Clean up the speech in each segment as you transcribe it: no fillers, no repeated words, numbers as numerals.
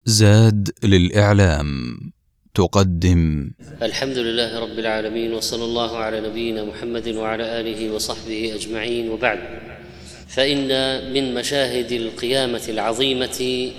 زاد للإعلام تقدم الحمد لله رب العالمين، وصلى الله على نبينا محمد وعلى آله وصحبه أجمعين، وبعد. فإن من مشاهد القيامة العظيمة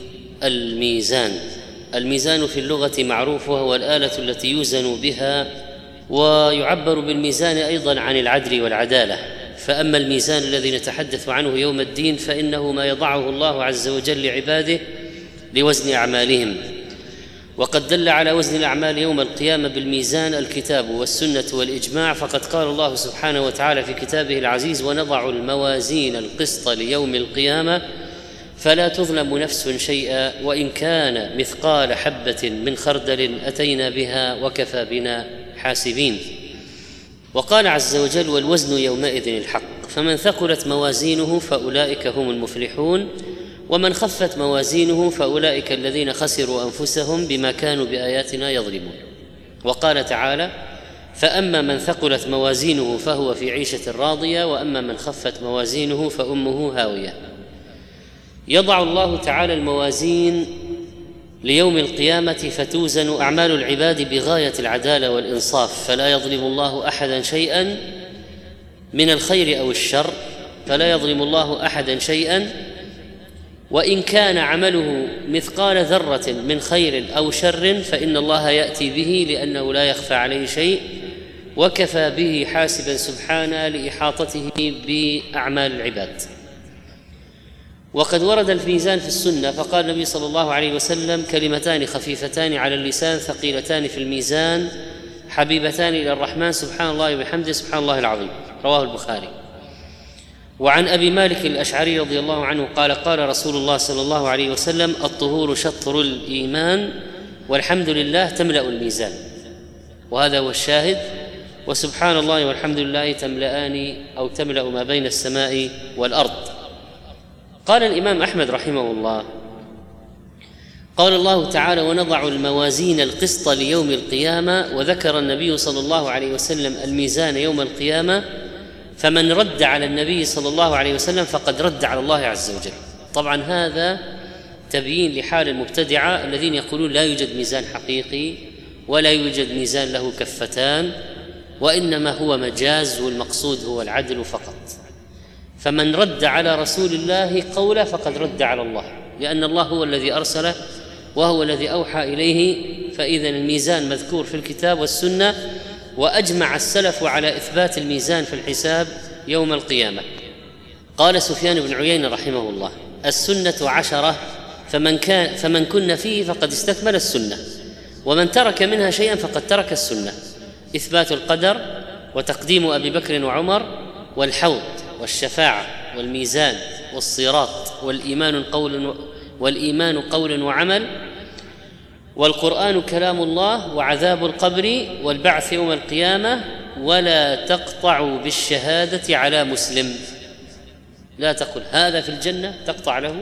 الميزان في اللغة معروف، وهو الآلة التي يوزن بها، ويعبر بالميزان أيضا عن العدل والعدالة. فأما الميزان الذي نتحدث عنه يوم الدين فإنه ما يضعه الله عز وجل لعباده لوزن أعمالهم، وقد دل على وزن الأعمال يوم القيامة بالميزان الكتاب والسنة والإجماع، فقد قال الله سبحانه وتعالى في كتابه العزيز: ونضع الموازين القسط ليوم القيامة فلا تظلم نفس شيئا وإن كان مثقال حبة من خردل أتينا بها وكفى بنا حاسبين. وقال عز وجل: والوزن يومئذ الحق، فمن ثقلت موازينه فأولئك هم المفلحون، ومن خفت موازينه فأولئك الذين خسروا أنفسهم بما كانوا بآياتنا يظلمون. وقال تعالى: فأما من ثقلت موازينه فهو في عيشة راضية، وأما من خفت موازينه فأمه هاوية. يضع الله تعالى الموازين ليوم القيامة فتوزن أعمال العباد بغاية العدالة والإنصاف، فلا يظلم الله أحدا شيئا من الخير أو الشر، فلا يظلم الله أحدا شيئا، وإن كان عمله مثقال ذرة من خير أو شر فإن الله يأتي به، لأنه لا يخفى عليه شيء، وكفى به حاسبا سبحانه لإحاطته بأعمال العباد. وقد ورد الميزان في السنة، فقال النبي صلى الله عليه وسلم: كلمتان خفيفتان على اللسان ثقيلتان في الميزان حبيبتان إلى الرحمن سبحان الله وبحمده سبحان الله العظيم. رواه البخاري. وعن أبي مالك الأشعري رضي الله عنه قال: قال رسول الله صلى الله عليه وسلم: الطهور شطر الإيمان والحمد لله تملأ الميزان. وهذا هو الشاهد. وسبحان الله والحمد لله تملأان أو تملأ ما بين السماء والأرض. قال الإمام أحمد رحمه الله: قال الله تعالى: ونضع الموازين القسط ليوم القيامة، وذكر النبي صلى الله عليه وسلم الميزان يوم القيامة، فمن رد على النبي صلى الله عليه وسلم فقد رد على الله عز وجل. طبعا هذا تبيين لحال المبتدعة الذين يقولون لا يوجد ميزان حقيقي ولا يوجد ميزان له كفتان، وإنما هو مجاز والمقصود هو العدل فقط. فمن رد على رسول الله قوله فقد رد على الله، لأن الله هو الذي أرسله وهو الذي أوحى إليه. فإذا الميزان مذكور في الكتاب والسنة، وأجمع السلف على إثبات الميزان في الحساب يوم القيامة. قال سفيان بن عيينة رحمه الله: السنة 10، فمن كن فيه فقد استكمل السنة، ومن ترك منها شيئا فقد ترك السنة: إثبات القدر، وتقديم أبي بكر وعمر، والحوض، والشفاعة، والميزان، والصراط، والإيمان قول وعمل، والقرآن كلام الله، وعذاب القبر، والبعث يوم القيامة، ولا تقطع بالشهادة على مسلم. لا تقل هذا في الجنة تقطع له،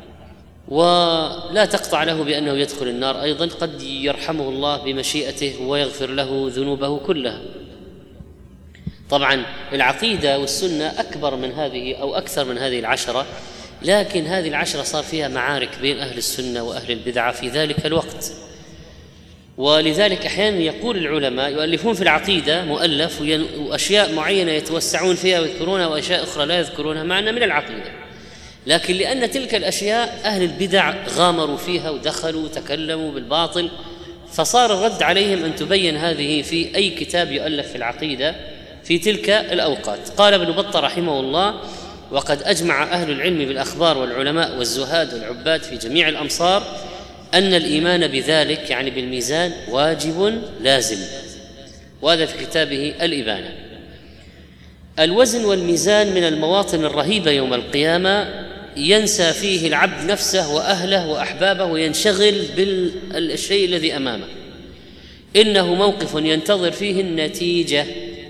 ولا تقطع له بأنه يدخل النار أيضا، قد يرحمه الله بمشيئته ويغفر له ذنوبه كلها. طبعا العقيدة والسنة أكبر من هذه أو أكثر من هذه 10، لكن هذه 10 صار فيها معارك بين أهل السنة وأهل البدعة في ذلك الوقت. ولذلك أحيانا يقول العلماء يؤلفون في العقيدة مؤلف وأشياء معينة يتوسعون فيها ويذكرونها، وأشياء أخرى لا يذكرونها، معنا من العقيدة، لكن لأن تلك الأشياء أهل البدع غامروا فيها ودخلوا وتكلموا بالباطل، فصار الرد عليهم أن تبين هذه في أي كتاب يؤلف في العقيدة في تلك الأوقات. قال ابن بطة رحمه الله: وقد أجمع أهل العلم بالأخبار والعلماء والزهاد والعباد في جميع الأمصار أن الإيمان بذلك، يعني بالميزان، واجب لازم. وهذا في كتابه الإبانة. الوزن والميزان من المواطن الرهيبة يوم القيامة، ينسى فيه العبد نفسه وأهله وأحبابه وينشغل بالشيء الذي أمامه. إنه موقف ينتظر فيه النتيجة،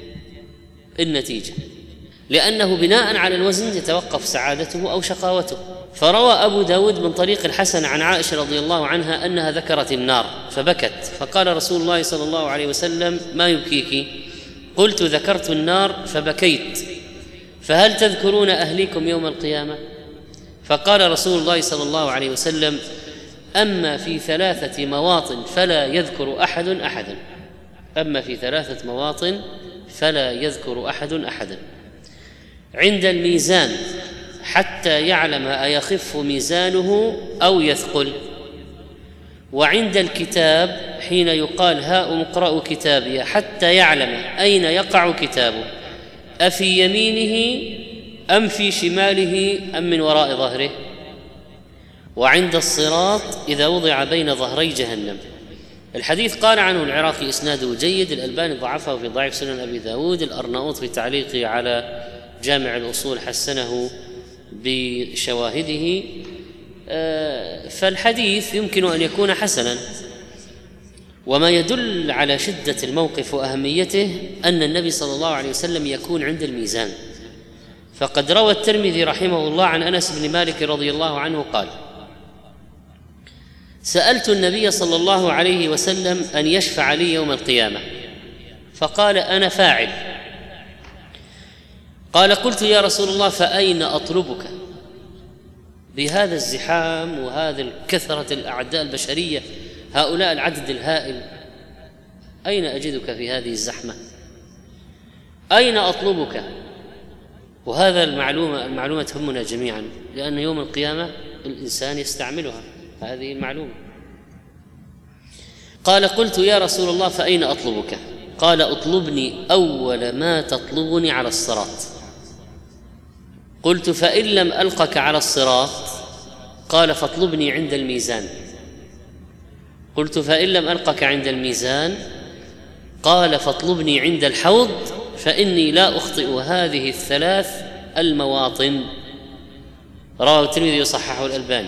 لأنه بناء على الوزن يتوقف سعادته أو شقاوته. فروى أبو داود من طريق الحسن عن عائشة رضي الله عنها أنها ذكرت النار فبكت، فقال رسول الله صلى الله عليه وسلم: ما يبكيك؟ قلت: ذكرت النار فبكيت. فهل تذكرون أهليكم يوم القيامة؟ فقال رسول الله صلى الله عليه وسلم: أما في 3 مواطن فلا يذكر أحد أحدا. أما في 3 مواطن فلا يذكر أحد أحدا. عند الميزان حتى يعلم أيخف ميزانه أو يثقل. وعند الكتاب حين يقال هاؤم اقرأوا كتابي حتى يعلم أين يقع كتابه، أفي يمينه أم في شماله أم من وراء ظهره. وعند الصراط إذا وضع بين ظهري جهنم. الحديث قال عنه العراقي إسناده جيد، الألباني ضعفه في ضعيف سنن أبي داود، الأرناؤوط في تعليقه على جامع الأصول حسنه بشواهده. فالحديث يمكن أن يكون حسنا. وما يدل على شدة الموقف وأهميته أن النبي صلى الله عليه وسلم يكون عند الميزان. فقد روى الترمذي رحمه الله عن أنس بن مالك رضي الله عنه قال: سألت النبي صلى الله عليه وسلم أن يشفع لي يوم القيامة، فقال: أنا فاعل. قال: قلت يا رسول الله فأين أطلبك؟ بهذا الزحام وهذه الكثرة الأعداء البشرية، هؤلاء العدد الهائل، أين أجدك في هذه الزحمة؟ أين أطلبك؟ وهذا المعلومة تهمنا جميعا، لأن يوم القيامة الإنسان يستعملها هذه المعلومة. قال: قلت يا رسول الله فأين أطلبك؟ قال: اطلبني أول ما تطلبني على الصراط. قلت: فإن لم ألقك على الصراط؟ قال: فاطلبني عند الميزان. قلت: فإن لم ألقك عند الميزان؟ قال: فاطلبني عند الحوض، فإني لا أخطئ هذه 3 المواطن. رواه الترمذي وصححه الألباني.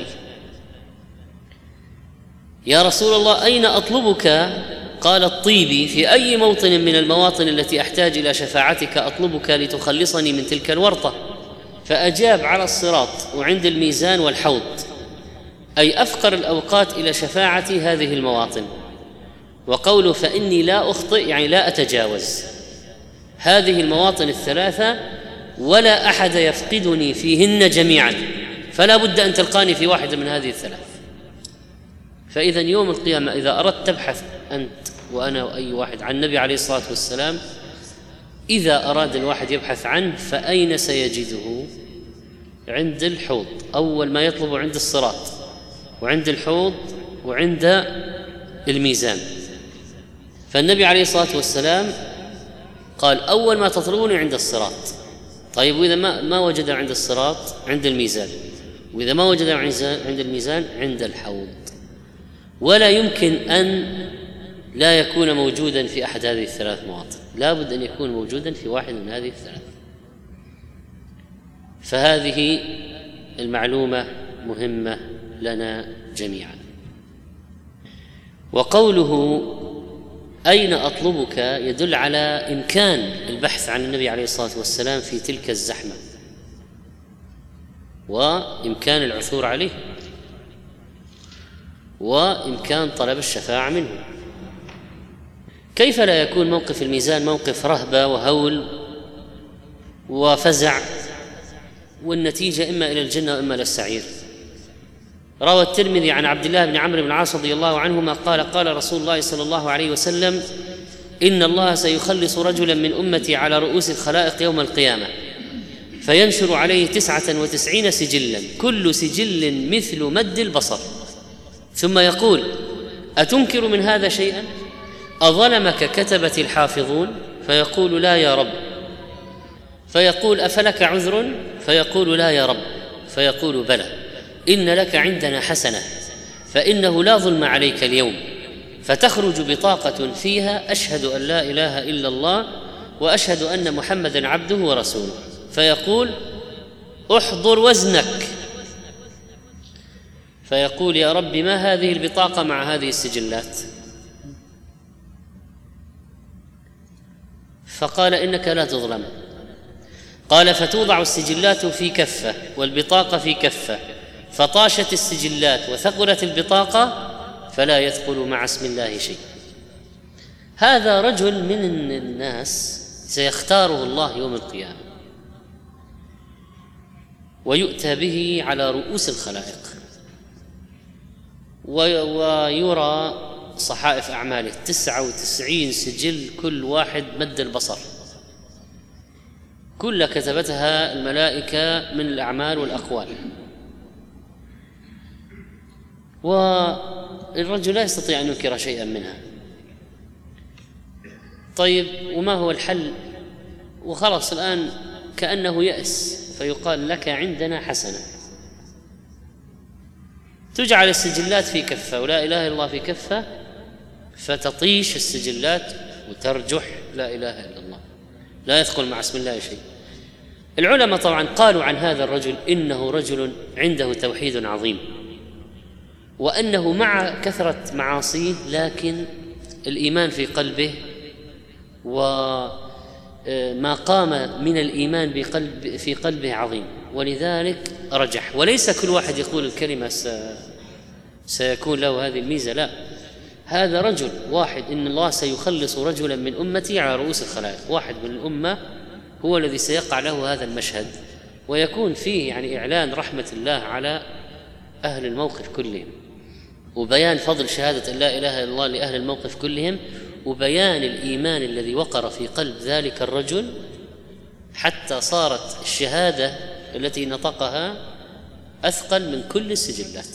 يا رسول الله أين أطلبك؟ قال: الطيبي في أي موطن من المواطن التي أحتاج إلى شفاعتك أطلبك لتخلصني من تلك الورطة. فأجاب: على الصراط وعند الميزان والحوض، أي أفقر الأوقات إلى شفاعة هذه المواطن. وقوله فإني لا أخطئ يعني لا أتجاوز هذه المواطن 3 ولا أحد يفقدني فيهن جميعا، فلا بد أن تلقاني في واحدة من هذه 3. فإذا يوم القيامة إذا أردت تبحث أنت وأنا وأي واحد عن النبي عليه الصلاة والسلام، إذا أراد الواحد يبحث عنه فأين سيجده؟ عند الحوض، أول ما يطلب عند الصراط وعند الحوض وعند الميزان. فالنبي عليه الصلاة والسلام قال: أول ما تطلبوني عند الصراط. طيب، وإذا ما وجد عند الصراط؟ عند الميزان. وإذا ما وجد عند الميزان؟ عند الحوض. ولا يمكن أن لا يكون موجودا في أحد هذه 3 مواطن، لا بد أن يكون موجودا في واحد من هذه 3. فهذه المعلومة مهمة لنا جميعا. وقوله أين أطلبك يدل على إمكان البحث عن النبي عليه الصلاة والسلام في تلك الزحمة، وإمكان العثور عليه، وإمكان طلب الشفاعة منه. كيف لا يكون موقف الميزان موقف رهبة وهول وفزع، والنتيجة إما إلى الجنة وإما إلى السعير؟ روى الترمذي عن عبد الله بن عمرو بن العاص رضي الله عنهما قال: قال رسول الله صلى الله عليه وسلم: إن الله سيخلص رجلا من أمتي على رؤوس الخلائق يوم القيامة، فينشر عليه 99 سجلا، كل سجل مثل مد البصر، ثم يقول: أتنكر من هذا شيئا؟ أظلمك كتبة الحافظون؟ فيقول: لا يا رب. فيقول: أفلك عذر؟ فيقول: لا يا رب. فيقول: بلى، إن لك عندنا حسنة، فإنه لا ظلم عليك اليوم. فتخرج بطاقة فيها: أشهد أن لا إله إلا الله وأشهد أن محمدا عبده ورسوله. فيقول: احضر وزنك. فيقول: يا رب، ما هذه البطاقة مع هذه السجلات؟ فقال: إنك لا تظلم. قال: فتوضع السجلات في كفة والبطاقة في كفة، فطاشت السجلات وثقلت البطاقة، فلا يثقل مع اسم الله شيء. هذا رجل من الناس سيختاره الله يوم القيامة ويؤتى به على رؤوس الخلائق، ويرى صحائف أعماله 99 سجل، كل واحد مد البصر، كل كتبتها الملائكة من الأعمال والأقوال، والرجل لا يستطيع أن ينكر شيئا منها. طيب وما هو الحل؟ وخلاص الآن كأنه يأس، فيقال لك عندنا حسنة، تجعل السجلات في كفة ولا إله إلا الله في كفة، فتطيش السجلات وترجح لا إله إلا الله، لا يدخل مع اسم الله شيء. العلماء طبعا قالوا عن هذا الرجل إنه رجل عنده توحيد عظيم، وأنه مع كثرة معاصيه لكن الإيمان في قلبه، وما قام من الإيمان في قلبه عظيم، ولذلك رجح. وليس كل واحد يقول الكلمة سيكون له هذه الميزة، لا، هذا رجل واحد إن الله سيخلص رجلا من أمتي على رؤوس الخلائق، واحد من الأمة هو الذي سيقع له هذا المشهد، ويكون فيه يعني إعلان رحمة الله على أهل الموقف كلهم، وبيان فضل شهادة أن لا إله إلا الله لأهل الموقف كلهم، وبيان الإيمان الذي وقر في قلب ذلك الرجل، حتى صارت الشهادة التي نطقها أثقل من كل السجلات.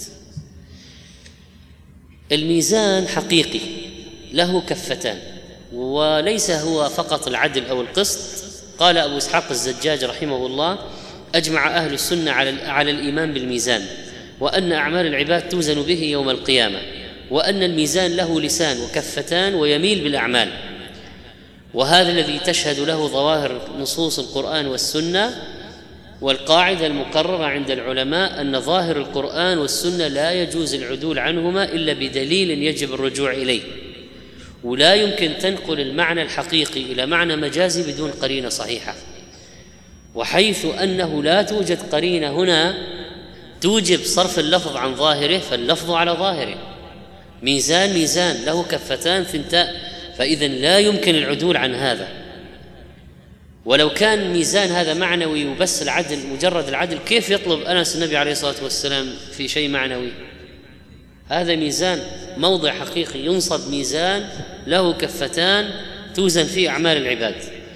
الميزان حقيقي له كفتان، وليس هو فقط العدل أو القسط. قال أبو إسحاق الزجاج رحمه الله: أجمع أهل السنة على الإيمان بالميزان، وأن أعمال العباد توزن به يوم القيامة، وأن الميزان له لسان وكفتان ويميل بالأعمال، وهذا الذي تشهد له ظواهر نصوص القرآن والسنة. والقاعدة المقررة عند العلماء أن ظاهر القرآن والسنة لا يجوز العدول عنهما إلا بدليل يجب الرجوع إليه، ولا يمكن تنقل المعنى الحقيقي إلى معنى مجازي بدون قرينة صحيحة، وحيث أنه لا توجد قرينة هنا توجب صرف اللفظ عن ظاهره، فاللفظ على ظاهره. ميزان ميزان له كفتان ثنتان، فإذن لا يمكن العدول عن هذا. ولو كان ميزان هذا معنوي وبس العدل مجرد العدل، كيف يطلب أنس النبي عليه الصلاة والسلام في شيء معنوي؟ هذا ميزان موضع حقيقي، ينصب ميزان له كفتان توزن فيه أعمال العباد.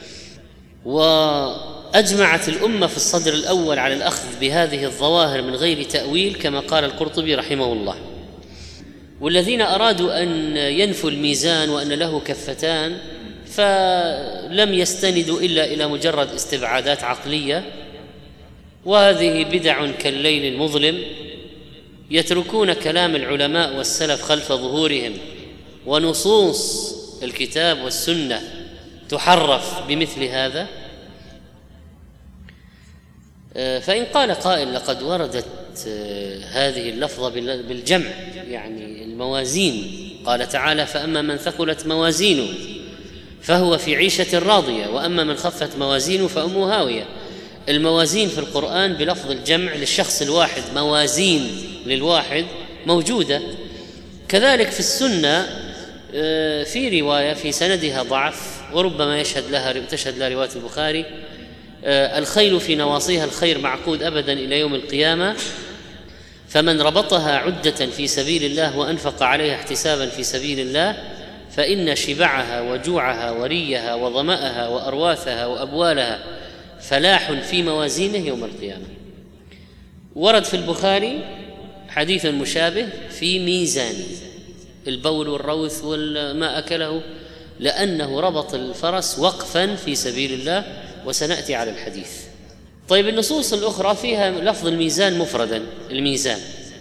وأجمعت الأمة في الصدر الأول على الأخذ بهذه الظواهر من غير تأويل، كما قال القرطبي رحمه الله. والذين أرادوا أن ينفوا الميزان وأن له كفتان فلم يستندوا إلا إلى مجرد استبعادات عقلية، وهذه بدع كالليل المظلم، يتركون كلام العلماء والسلف خلف ظهورهم، ونصوص الكتاب والسنة تحرف بمثل هذا. فإن قال قائل: لقد وردت هذه اللفظة بالجمع، يعني الموازين، قال تعالى: فأما من ثقلت موازينه فهو في عيشة راضية، وأما من خفت موازينه فأمه هاوية. الموازين في القرآن بلفظ الجمع للشخص الواحد، موازين للواحد موجودة. كذلك في السنة في رواية في سندها ضعف، وربما تشهد لها رواية البخاري: الخيل في نواصيها الخير معقود أبدا إلى يوم القيامة، فمن ربطها عدة في سبيل الله وأنفق عليها احتسابا في سبيل الله فإن شبعها وجوعها وريها وظمأها وأرواثها وأبوالها فلاح في موازينه يوم القيامة. ورد في البخاري حديث مشابه في ميزان البول والروث والما أكله، لأنه ربط الفرس وقفا في سبيل الله، وسنأتي على الحديث. طيب النصوص الأخرى فيها لفظ الميزان مفردا، الميزان،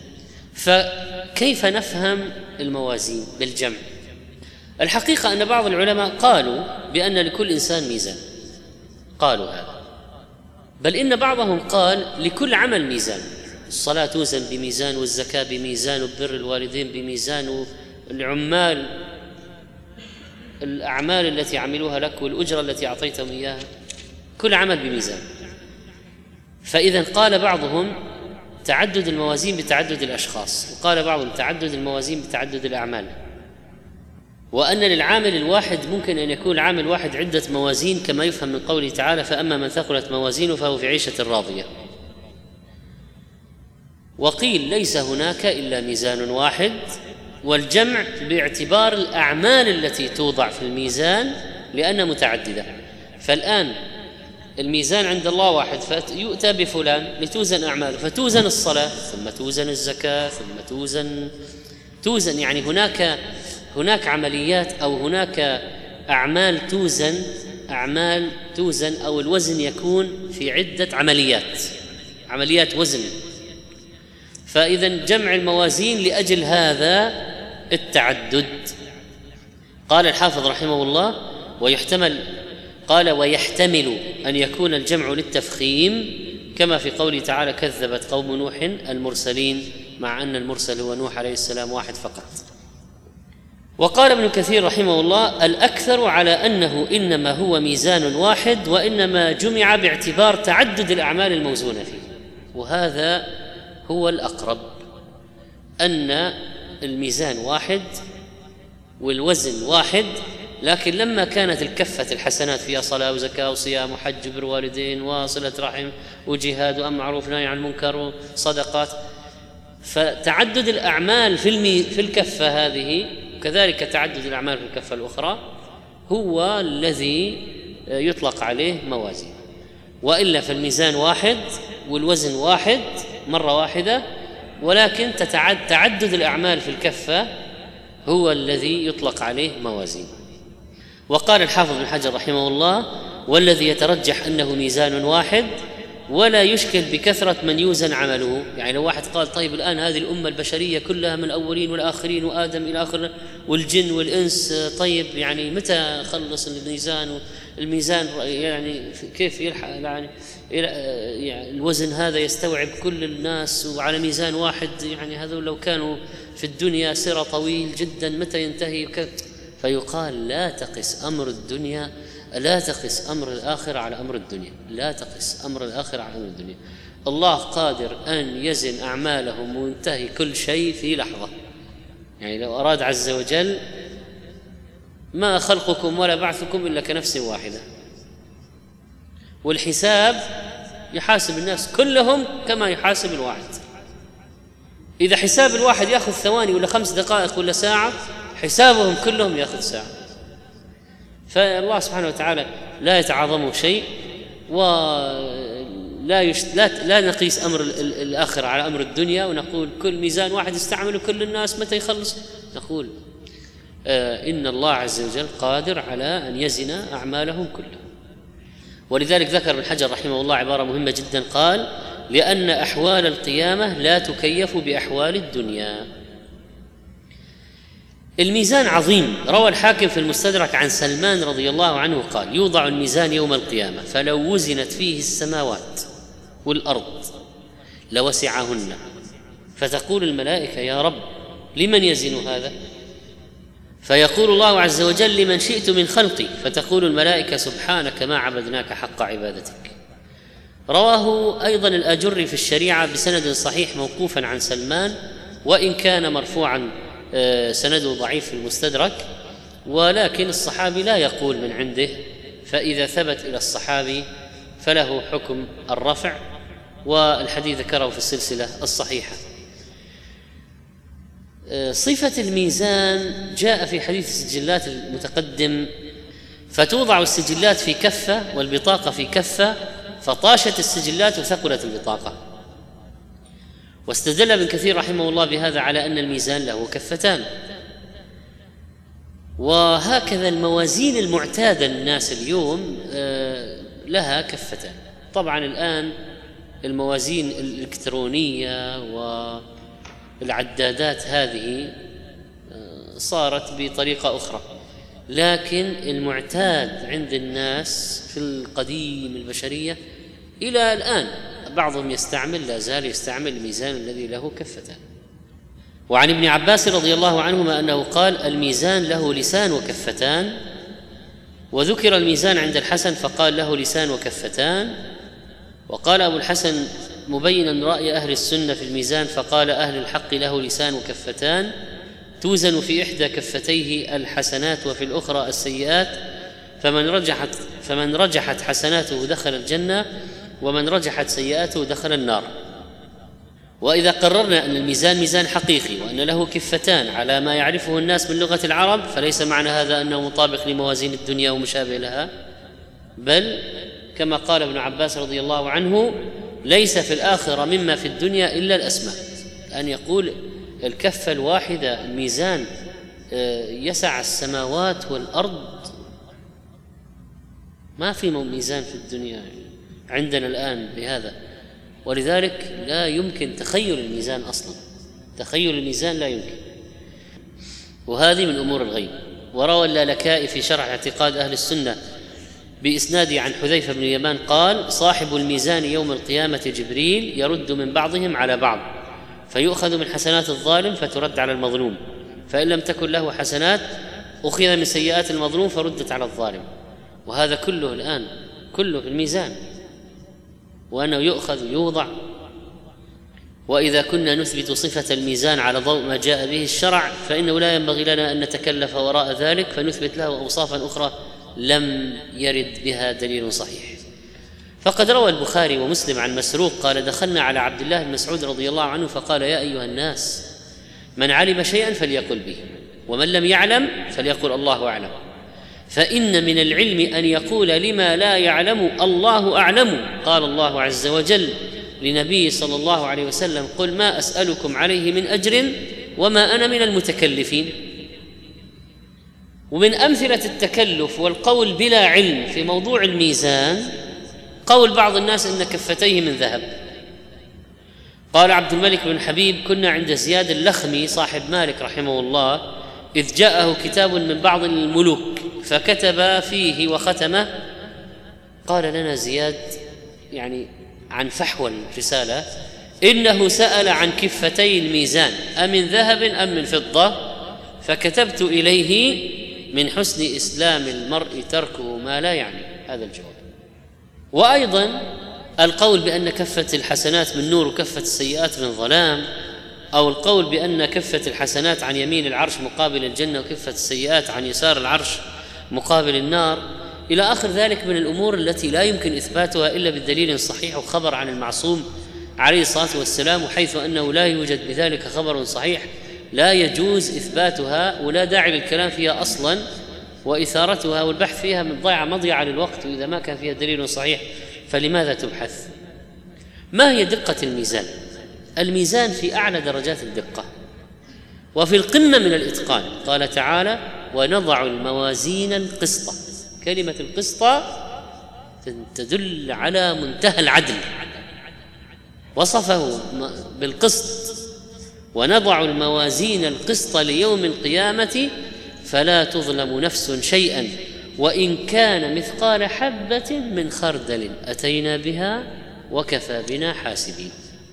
فكيف نفهم الموازين بالجمع؟ الحقيقة أن بعض العلماء قالوا بأن لكل إنسان ميزان، قالوا هذا، بل إن بعضهم قال لكل عمل ميزان، الصلاة توزن بميزان، والزكاة بميزان، وبر الوالدين بميزان، والعمال الأعمال التي عملوها لك والأجرة التي أعطيتهم إياها، كل عمل بميزان. فإذا قال بعضهم تعدد الموازين بتعدد الأشخاص، وقال بعضهم تعدد الموازين بتعدد الأعمال، وأن للعامل الواحد ممكن أن يكون العامل واحد عدة موازين، كما يفهم من قوله تعالى: فأما من ثقلت موازينه فهو في عيشة راضية. وقيل ليس هناك إلا ميزان واحد، والجمع باعتبار الأعمال التي توضع في الميزان لأنها متعددة. فالآن الميزان عند الله واحد، فيؤتى بفلان لتوزن أعماله، فتوزن الصلاة ثم توزن الزكاة ثم توزن يعني هناك عمليات أو هناك أعمال توزن أو الوزن يكون في عدة عمليات وزن. فإذا جمع الموازين لأجل هذا التعدد. قال الحافظ رحمه الله ويحتمل أن يكون الجمع للتفخيم كما في قوله تعالى كذبت قوم نوح المرسلين، مع أن المرسل هو نوح عليه السلام واحد فقط. وقال ابن كثير رحمه الله الأكثر على أنه إنما هو ميزان واحد، وإنما جمع باعتبار تعدد الأعمال الموزونة فيه، وهذا هو الأقرب، أن الميزان واحد والوزن واحد، لكن لما كانت الكفة الحسنات فيها صلاة وزكاة وصيام وحج بر والدين وصلة رحم وجهاد وأمر معروف نهي عن المنكر وصدقات، فتعدد الأعمال في الكفة هذه وكذلك تعدد الأعمال في الكفة الأخرى هو الذي يطلق عليه موازين. وإلا فالميزان واحد والوزن واحد مرة واحدة، ولكن تعدد الأعمال في الكفة هو الذي يطلق عليه موازين. وقال الحافظ بن حجر رحمه الله والذي يترجح أنه ميزان واحد ولا يشكل بكثرة من يوزن عمله. يعني لو واحد قال طيب الآن هذه الأمة البشرية كلها من الأولين والآخرين وآدم إلى آخر والجن والإنس، طيب يعني متى خلص الميزان يعني كيف يلحق يعني الوزن هذا يستوعب كل الناس وعلى ميزان واحد؟ يعني هذول لو كانوا في الدنيا سير طويل جدا متى ينتهي؟ فيقال لا تقس أمر الآخرة على أمر الدنيا، لا تقس أمر الآخرة على أمر الدنيا. الله قادر أن يزن أعمالهم وينتهي كل شيء في لحظة. يعني لو أراد عز وجل ما خلقكم ولا بعثكم إلا كنفس واحدة، والحساب يحاسب الناس كلهم كما يحاسب الواحد. إذا حساب الواحد يأخذ 8 ولا 5 دقائق ولا ساعة، حسابهم كلهم يأخذ ساعة. فالله سبحانه وتعالى لا يتعاظمه شيء، لا نقيس أمر الآخرة على أمر الدنيا ونقول كل ميزان واحد يستعمله كل الناس متى يخلص. نقول إن الله عز وجل قادر على أن يزن أعمالهم كلهم. ولذلك ذكر ابن حجر رحمه الله عبارة مهمة جدا، قال لأن أحوال القيامة لا تكيف بأحوال الدنيا. الميزان عظيم. روى الحاكم في المستدرك عن سلمان رضي الله عنه قال يوضع الميزان يوم القيامة فلو وزنت فيه السماوات والأرض لوسعهن، فتقول الملائكة يا رب لمن يزن هذا؟ فيقول الله عز وجل لمن شئت من خلقي، فتقول الملائكة سبحانك ما عبدناك حق عبادتك. رواه أيضا الآجري في الشريعة بسند صحيح موقوفا عن سلمان، وإن كان مرفوعا سنده ضعيف في المستدرك، ولكن الصحابي لا يقول من عنده، فإذا ثبت إلى الصحابي فله حكم الرفع، والحديث ذكره في السلسلة الصحيحة. صفة الميزان جاء في حديث السجلات المتقدم، فتوضع السجلات في كفة والبطاقة في كفة، فطاشت السجلات وثقلت البطاقة. واستدل ابن كثير رحمه الله بهذا على أن الميزان له كفتان. وهكذا الموازين المعتادة للناس اليوم لها كفتان. طبعا الآن الموازين الإلكترونية والعدادات هذه صارت بطريقة أخرى، لكن المعتاد عند الناس في القديم البشرية إلى الآن بعضهم لا زال يستعمل الميزان الذي له كفتان. وعن ابن عباس رضي الله عنهما أنه قال الميزان له لسان وكفتان. وذكر الميزان عند الحسن فقال له لسان وكفتان. وقال أبو الحسن مبينا رأي أهل السنة في الميزان فقال أهل الحق له لسان وكفتان، توزن في إحدى كفتيه الحسنات وفي الأخرى السيئات، فمن رجحت حسناته دخل الجنة ومن رجحت سيئاته دخل النار. وإذا قررنا أن الميزان ميزان حقيقي وأن له كفتان على ما يعرفه الناس من لغة العرب، فليس معنى هذا أنه مطابق لموازين الدنيا ومشابه لها، بل كما قال ابن عباس رضي الله عنه: ليس في الآخرة مما في الدنيا إلا الأسماء. أن يقول الكفة الواحدة الميزان يسع السماوات والأرض، ما في ميزان في الدنيا عندنا الآن بهذا، ولذلك لا يمكن تخيل الميزان أصلا، تخيل الميزان لا يمكن. وهذه من أمور الغيب. وروى اللالكائي في شرح اعتقاد أهل السنة بإسناده عن حذيفة بن اليمان قال: صاحب الميزان يوم القيامة جبريل يرد من بعضهم على بعض، فيؤخذ من حسنات الظالم فترد على المظلوم، فإن لم تكن له حسنات أخذ من سيئات المظلوم فردت على الظالم. وهذا كله الآن كله في الميزان، وأنه يؤخذ يوضع. وإذا كنا نثبت صفة الميزان على ضوء ما جاء به الشرع، فإنه لا ينبغي لنا أن نتكلف وراء ذلك فنثبت له أوصافا أخرى لم يرد بها دليل صحيح. فقد روى البخاري ومسلم عن مسروق قال: دخلنا على عبد الله بن مسعود رضي الله عنه فقال: يا أيها الناس، من علم شيئا فليقل به، ومن لم يعلم فليقل الله أعلم، فإن من العلم أن يقول لما لا يعلم الله أعلم. قال الله عز وجل لنبيه صلى الله عليه وسلم: قل ما أسألكم عليه من أجر وما أنا من المتكلفين. ومن أمثلة التكلف والقول بلا علم في موضوع الميزان قول بعض الناس إن كفتيه من ذهب. قال عبد الملك بن حبيب: كنا عند زياد اللخمي صاحب مالك رحمه الله، إذ جاءه كتاب من بعض الملوك فكتب فيه وختمه. قال لنا زياد يعني عن فحوى الرسالة: إنه سأل عن كفتي الميزان أمن ذهب أم من فضة؟ فكتبت إليه: من حسن إسلام المرء تركه ما لا يعني. هذا الجواب. وأيضا القول بأن كفة الحسنات من نور وكفة السيئات من ظلام، أو القول بأن كفة الحسنات عن يمين العرش مقابل الجنة وكفة السيئات عن يسار العرش مقابل النار، إلى آخر ذلك من الأمور التي لا يمكن إثباتها إلا بالدليل صحيح وخبر عن المعصوم عليه الصلاة والسلام، وحيث أنه لا يوجد بذلك خبر صحيح لا يجوز إثباتها ولا داعي للكلام فيها أصلا، وإثارتها والبحث فيها من مضيعة للوقت، وإذا ما كان فيها دليل صحيح فلماذا تبحث؟ ما هي دقة الميزان؟ الميزان في أعلى درجات الدقة وفي القمة من الإتقان. قال تعالى: ونضع الموازين القسط. كلمة القسط تدل على منتهى العدل، وصفه بالقسط: ونضع الموازين القسط ليوم القيامة فلا تظلم نفس شيئا وإن كان مثقال حبة من خردل أتينا بها وكفى بنا حاسبين.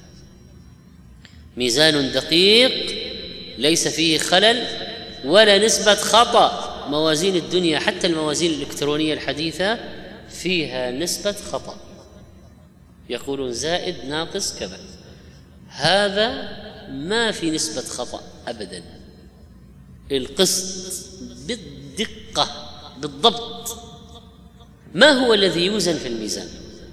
ميزان دقيق ليس فيه خلل ولا نسبة خطأ. موازين الدنيا حتى الموازين الإلكترونية الحديثة فيها نسبة خطأ، يقولون زائد ناقص كذا، هذا ما في نسبة خطأ أبدا. القسط بالدقة بالضبط. ما هو الذي يوزن في الميزان؟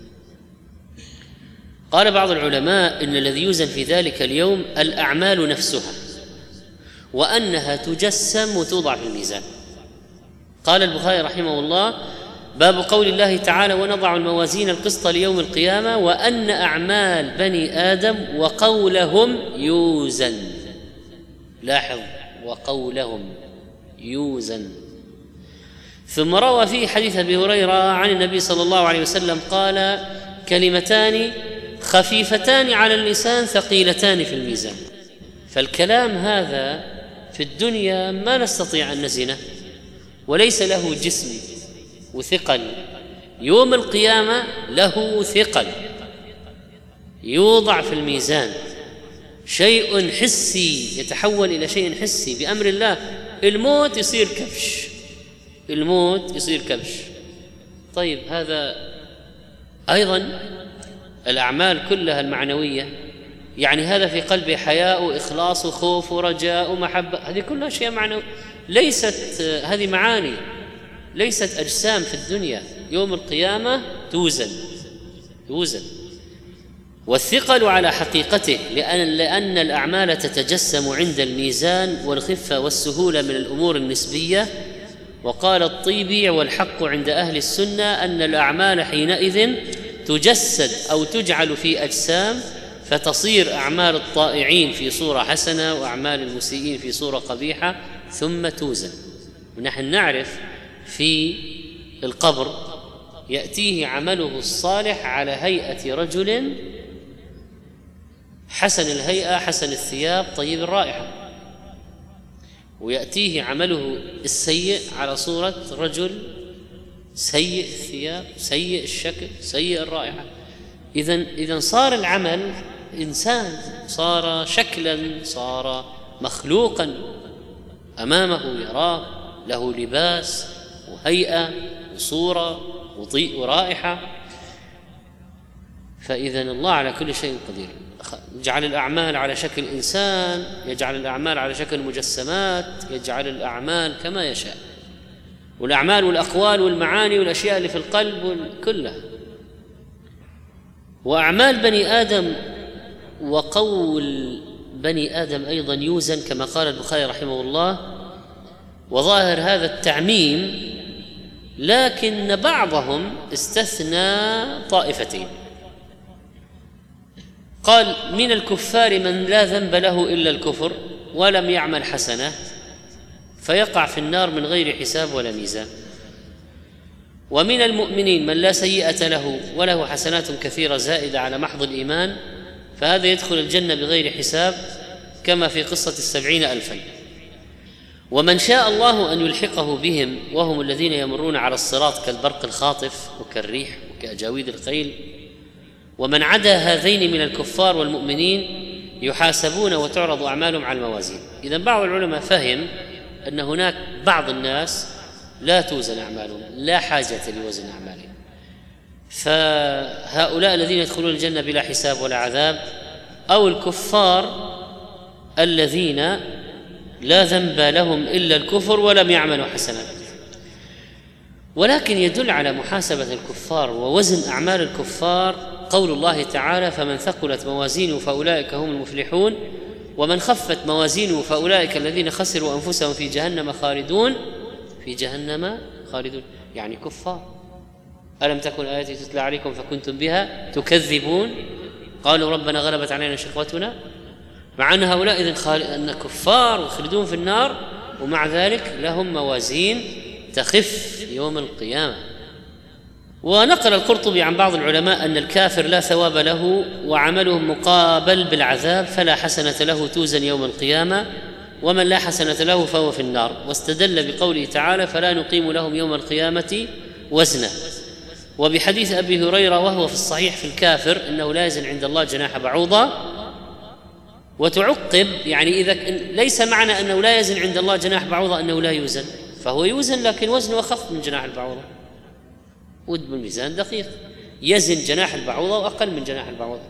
قال بعض العلماء إن الذي يوزن في ذلك اليوم الأعمال نفسها، وأنها تجسم وتوضع في الميزان. قال البخاري رحمه الله: باب قول الله تعالى: ونضع الموازين القسط ليوم القيامة وأن أعمال بني آدم وقولهم يوزن. لاحظ: وقولهم يوزن. ثم روى فيه حديث أبي هريرة عن النبي صلى الله عليه وسلم قال: كلمتان خفيفتان على اللسان ثقيلتان في الميزان. فالكلام هذا في الدنيا ما نستطيع أن نزنه وليس له جسم وثقل، يوم القيامة له ثقل يوضع في الميزان، شيء حسي يتحول إلى شيء حسي بأمر الله. الموت يصير كبش، الموت يصير كبش. طيب هذا أيضا الأعمال كلها المعنوية، يعني هذا في قلبه حياء وإخلاص وخوف ورجاء ومحبة، هذه كلها أشياء معنوية، ليست هذه معاني، ليست أجسام في الدنيا. يوم القيامة توزن. والثقل على حقيقته، لأن الأعمال تتجسم عند الميزان، والخفة والسهولة من الأمور النسبية. وقال الطيبي: والحق عند أهل السنة أن الأعمال حينئذ تجسد أو تجعل في أجسام، فتصير أعمال الطائعين في صورة حسنة وأعمال المسيئين في صورة قبيحة، ثم توزن. ونحن نعرف في القبر يأتيه عمله الصالح على هيئة رجل حسن الهيئة حسن الثياب طيب الرائحة، ويأتيه عمله السيء على صورة رجل سيء الثياب سيء الشكل سيء الرائحة. إذن صار العمل إنسان، صار شكلا، صار مخلوقا أمامه، يراه، له لباس وهيئة وصورة وضيء ورائحة. فإذن الله على كل شيء قدير، يجعل الأعمال على شكل إنسان، يجعل الأعمال على شكل مجسمات، يجعل الأعمال كما يشاء، والأعمال والأقوال والمعاني والأشياء اللي في القلب كلها. وأعمال بني آدم وقول بني آدم أيضا يوزن كما قال البخاري رحمه الله. وظاهر هذا التعميم، لكن بعضهم استثنى طائفتين، قال: من الكفار من لا ذنب له إلا الكفر ولم يعمل حسنة فيقع في النار من غير حساب ولا ميزان، ومن المؤمنين من لا سيئة له وله حسنات كثيرة زائدة على محض الإيمان، فهذا يدخل الجنة بغير حساب كما في قصة 70,000. ومن شاء الله أن يلحقه بهم وهم الذين يمرون على الصراط كالبرق الخاطف وكالريح وكأجاويد الخيل. ومن عدا هذين من الكفار والمؤمنين يحاسبون وتعرض أعمالهم على الموازين. إذن بعض العلماء فهم أن هناك بعض الناس لا توزن أعمالهم، لا حاجة لوزن أعمالهم، فهؤلاء الذين يدخلون الجنة بلا حساب ولا عذاب، أو الكفار الذين لا ذنب لهم إلا الكفر ولم يعملوا حسنات. ولكن يدل على محاسبة الكفار ووزن أعمال الكفار قول الله تعالى: فمن ثقلت موازينه فأولئك هم المفلحون، ومن خفت موازينه فأولئك الذين خسروا أنفسهم في جهنم خالدون. في جهنم خالدون يعني كفار. ألم تكن آياتي تتلى عليكم فكنتم بها تكذبون، قالوا ربنا غلبت علينا شقوتنا. مع أن هؤلاء إذن كفار وخلدون في النار، ومع ذلك لهم موازين تخف يوم القيامة. ونقل القرطبي عن بعض العلماء أن الكافر لا ثواب له وعمله مقابل بالعذاب، فلا حسنة له توزن يوم القيامة، ومن لا حسنة له فهو في النار. واستدل بقوله تعالى: فلا نقيم لهم يوم القيامة وزنا. وبحديث أبي هريرة وهو في الصحيح في الكافر إنه لا يزن عند الله جناح بعوضة. وتعقب يعني إذا ليس معنى أنه لا يزن عند الله جناح بعوضة أنه لا يوزن، فهو يوزن لكن وزنه أخف من جناح البعوضة. ود بالميزان دقيق، يزن جناح البعوضة وأقل من جناح البعوضة.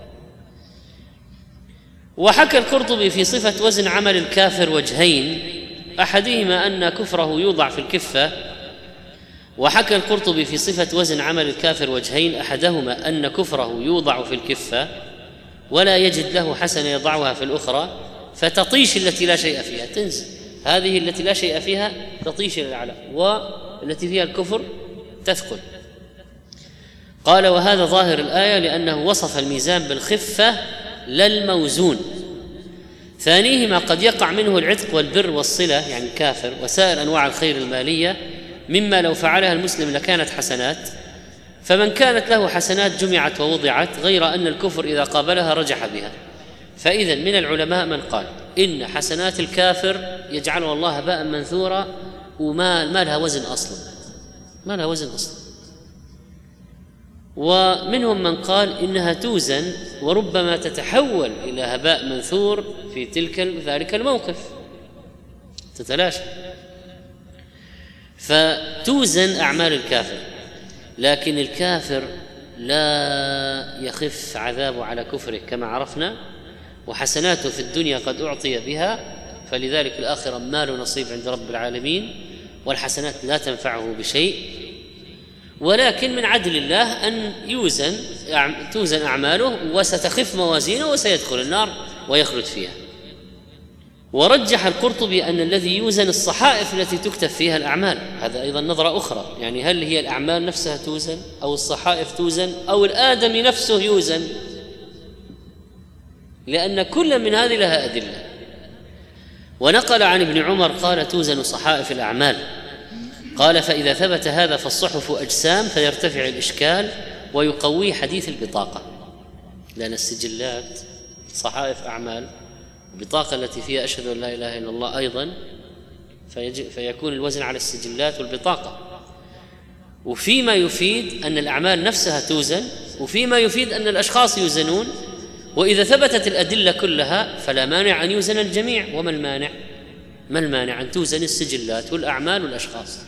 وحكى القرطبي في صفة وزن عمل الكافر وجهين، أحدهما أن كفره يوضع في الكفة. وحكى القرطبي في صفة وزن عمل الكافر وجهين، أحدهما أن كفره يوضع في الكفة ولا يجد له حسنة يضعها في الأخرى فتطيش التي لا شيء فيها، تنزل هذه التي لا شيء فيها تطيش إلى الأعلى، والتي فيها الكفر تثقل. قال: وهذا ظاهر الآية لأنه وصف الميزان بالخفة لا الموزون. ثانيهما قد يقع منه العتق والبر والصلة يعني الكافر وسائر أنواع الخير المالية، مما لو فعلها المسلم لكانت حسنات، فمن كانت له حسنات جمعت ووضعت، غير أن الكفر إذا قابلها رجح بها. فإذا من العلماء من قال إن حسنات الكافر يجعلها الله هباء منثورا وما لها وزن أصلا، ما لها وزن أصلا. ومنهم من قال إنها توزن وربما تتحول إلى هباء منثور في ذلك الموقف، تتلاشى، فتوزن أعمال الكافر. لكن الكافر لا يخف عذابه على كفره كما عرفنا، وحسناته في الدنيا قد أعطي بها، فلذلك الآخرة ما له نصيب عند رب العالمين، والحسنات لا تنفعه بشيء. ولكن من عدل الله أن يوزن توزن أعماله وستخف موازينه وسيدخل النار ويخلد فيها. ورجح القرطبي أن الذي يوزن الصحائف التي تكتب فيها الأعمال، هذا أيضا نظرة أخرى، يعني هل هي الأعمال نفسها توزن أو الصحائف توزن أو الآدمي نفسه يوزن، لأن كل من هذه لها أدلة. ونقل عن ابن عمر قال توزن صحائف الأعمال، قال فإذا ثبت هذا فالصحف أجسام فيرتفع الإشكال ويقوي حديث البطاقة، لأن السجلات صحائف أعمال، البطاقة التي فيها أشهد أن لا إله إلا الله أيضا، فيكون الوزن على السجلات والبطاقة. وفيما يفيد أن الأعمال نفسها توزن، وفيما يفيد أن الأشخاص يوزنون. وإذا ثبتت الأدلة كلها فلا مانع أن يوزن الجميع. وما المانع؟ ما المانع أن توزن السجلات والأعمال والأشخاص؟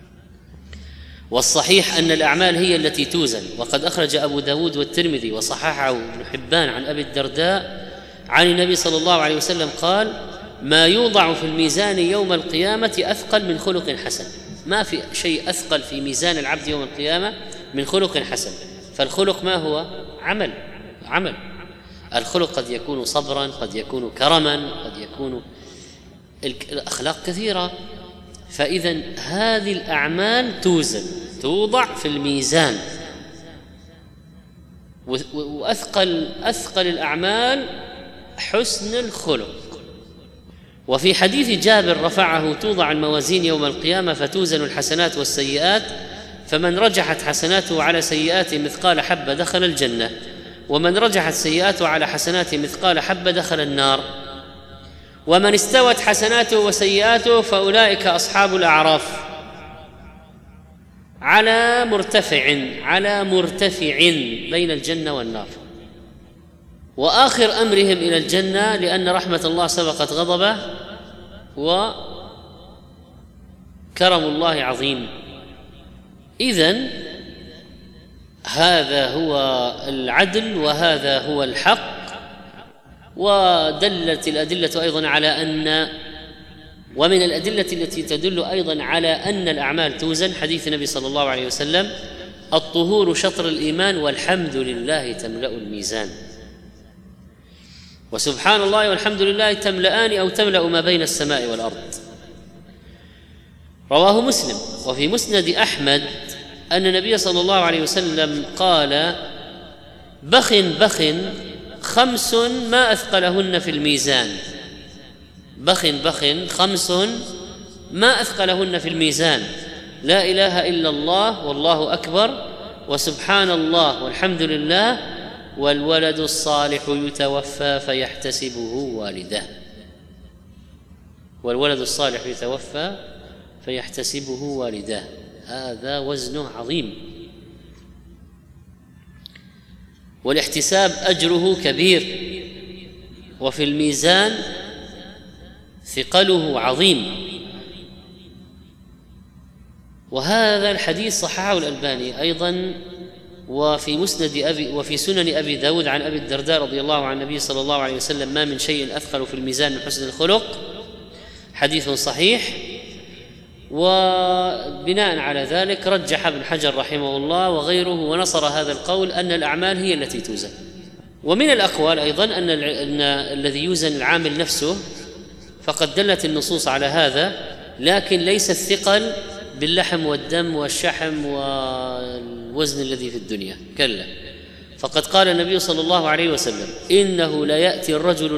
والصحيح أن الأعمال هي التي توزن. وقد أخرج أبو داود والترمذي وصححه ابن حبان عن أبي الدرداء عن النبي صلى الله عليه وسلم قال: ما يوضع في الميزان يوم القيامة أثقل من خلق حسن. ما في شيء أثقل في ميزان العبد يوم القيامة من خلق حسن. فالخلق ما هو؟ عمل. الخلق قد يكون صبرا، قد يكون كرما، قد يكون الأخلاق كثيرة. فإذا هذه الأعمال توزن، توضع في الميزان. وأثقل الأعمال حسن الخلق. وفي حديث جابر رفعه: توضع الموازين يوم القيامة فتوزن الحسنات والسيئات، فمن رجحت حسناته على سيئاته مثقال حبة دخل الجنة، ومن رجحت سيئاته على حسناته مثقال حبة دخل النار، ومن استوت حسناته وسيئاته فأولئك أصحاب الأعراف على مرتفع بين الجنة والنار، وآخر أمرهم إلى الجنة، لأن رحمة الله سبقت غضبه وكرم الله عظيم. إذن هذا هو العدل وهذا هو الحق. ودلت الأدلة أيضا على أن، ومن الأدلة التي تدل أيضا على أن الأعمال توزن حديث النبي صلى الله عليه وسلم: الطهور شطر الإيمان والحمد لله تملأ الميزان. وسبحان الله والحمد لله تملأان أو تملأ ما بين السماء والأرض. رواه مسلم. وفي مسند أحمد أن النبي صلى الله عليه وسلم قال: بخ 5 ما أثقلهن في الميزان. بخ 5 ما أثقلهن في الميزان: لا إله إلا الله والله أكبر، وسبحان الله والحمد لله، والولد الصالح يتوفى فيحتسبه والده. والولد الصالح يتوفى فيحتسبه والده. هذا وزنه عظيم، والاحتساب أجره كبير، وفي الميزان ثقله عظيم. وهذا الحديث صححه الألباني أيضا. وفي سنن أبي داود عن أبي الدرداء رضي الله عن النبي صلى الله عليه وسلم: ما من شيء أثقل في الميزان من حسن الخلق. حديث صحيح. وبناء على ذلك رجح ابن حجر رحمه الله وغيره ونصر هذا القول أن الأعمال هي التي توزن. ومن الأقوال أيضا أن الذي يوزن العامل نفسه، فقد دلت النصوص على هذا، لكن ليس الثقل باللحم والدم والشحم والوزن الذي في الدنيا، كلا. فقد قال النبي صلى الله عليه وسلم: إنه لا يأتي الرجل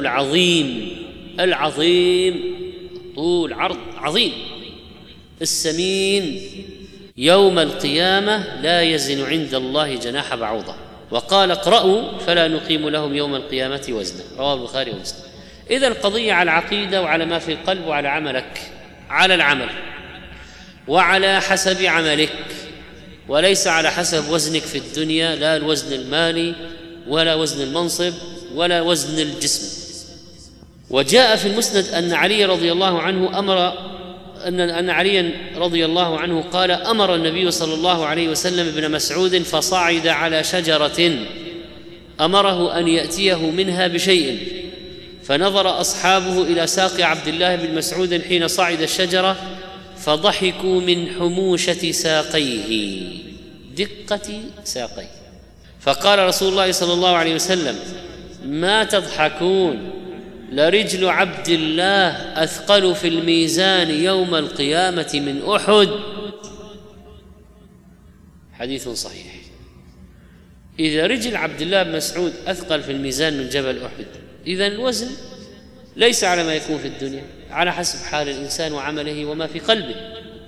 العظيم طول عرض عظيم السمين يوم القيامة لا يزن عند الله جناح بعوضة. وقال: اقرأوا فلا نقيم لهم يوم القيامة وزنا. رواه البخاري ومسلم. إذا القضية على العقيدة وعلى ما في القلب وعلى عملك، على العمل وعلى حسب عملك، وليس على حسب وزنك في الدنيا، لا الوزن المالي ولا وزن المنصب ولا وزن الجسم. وجاء في المسند أن علي رضي الله عنه قال: أمر النبي صلى الله عليه وسلم ابن مسعود فصعد على شجرة أمره أن يأتيه منها بشيء، فنظر أصحابه إلى ساق عبد الله بن مسعود حين صعد الشجرة فضحكوا من حموشة ساقيه، دقة ساقيه، فقال رسول الله صلى الله عليه وسلم: ما تضحكون، لرجل عبد الله أثقل في الميزان يوم القيامة من أحد. حديث صحيح. إذا رجل عبد الله بن مسعود أثقل في الميزان من جبل أحد، إذن الوزن ليس على ما يكون في الدنيا، على حسب حال الإنسان وعمله وما في قلبه.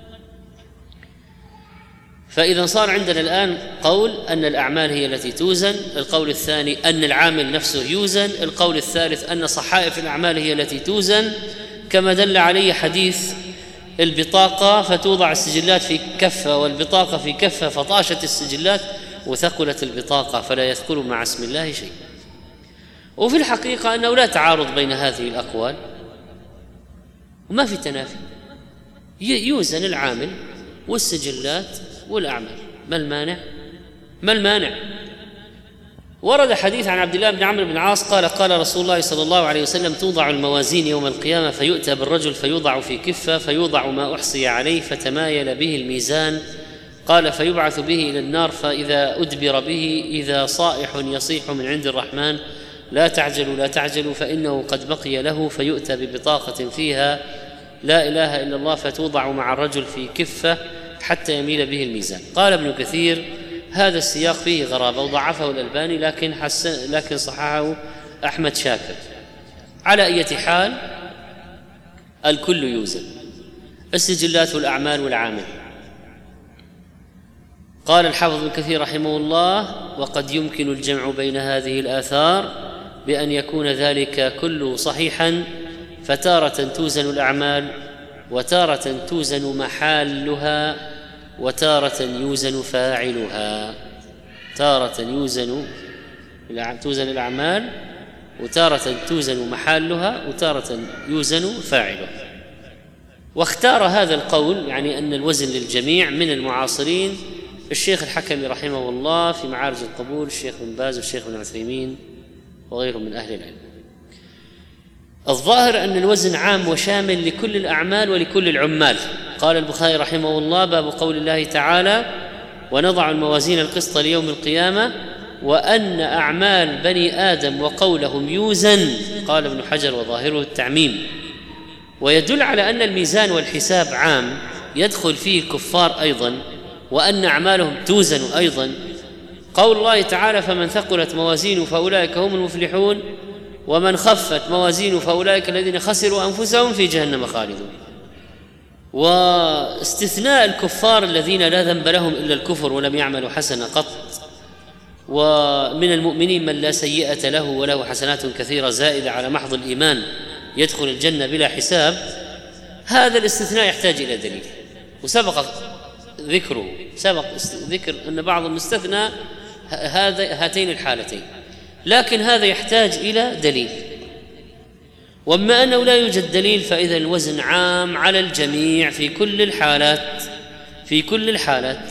فإذا صار عندنا الآن قول أن الأعمال هي التي توزن، القول الثاني أن العامل نفسه يوزن، القول الثالث أن صحائف الأعمال هي التي توزن، كما دل عليه حديث البطاقة فتوضع السجلات في كفة والبطاقة في كفة فطاشت السجلات وثقلت البطاقة فلا يذكر مع اسم الله شيء. وفي الحقيقة أنه لا تعارض بين هذه الأقوال وما في تنافي، يوزن العامل والسجلات والأعمال. ما المانع؟ ورد حديث عن عبد الله بن عمرو بن العاص قال رسول الله صلى الله عليه وسلم: توضع الموازين يوم القيامة فيؤتى بالرجل فيوضع في كفة فيوضع ما أحصي عليه فتمايل به الميزان، قال فيبعث به إلى النار فإذا أدبر به إذا صائح يصيح من عند الرحمن: لا تعجلوا فإنه قد بقي له، فيؤتى ببطاقة فيها لا إله إلا الله فتوضع مع الرجل في كفة حتى يميل به الميزان. قال ابن كثير: هذا السياق فيه غرابة وضعفه الألباني لكن صححه أحمد شاكر. على أي حال الكل يوزن، السجلات والأعمال والعامل. قال الحافظ ابن كثير رحمه الله: وقد يمكن الجمع بين هذه الآثار بأن يكون ذلك كله صحيحا، فتارة توزن الأعمال وتارة توزن محالها وتارة يوزن فاعلها. تارة توزن الأعمال وتارة توزن محالها وتارة يوزن فاعلها. واختار هذا القول، يعني أن الوزن للجميع، من المعاصرين الشيخ الحكمي رحمه الله في معارج القبول، الشيخ بن باز والشيخ بن عثيمين وغيرهم من أهل العلم. الظاهر أن الوزن عام وشامل لكل الأعمال ولكل العمال. قال البخاري رحمه الله: باب قول الله تعالى: ونضع الموازين القسط ليوم القيامة وأن أعمال بني آدم وقولهم يوزن. قال ابن حجر: وظاهره التعميم. ويدل على أن الميزان والحساب عام يدخل فيه الكفار أيضا، وأن أعمالهم توزن أيضا. قول الله تعالى: فمن ثقلت موازينه فأولئك هم المفلحون ومن خفت موازينه فأولئك الذين خسروا أنفسهم في جهنم خالدون. واستثناء الكفار الذين لا ذنب لهم إلا الكفر ولم يعملوا حسنة قط، ومن المؤمنين من لا سيئة له وله حسنات كثيرة زائدة على محض الإيمان يدخل الجنة بلا حساب، هذا الاستثناء يحتاج إلى دليل، وسبق ذكر أن بعضهم استثنى هاتين الحالتين، لكن هذا يحتاج إلى دليل. وأما أنه لا يوجد دليل فإذا الوزن عام على الجميع في كل الحالات،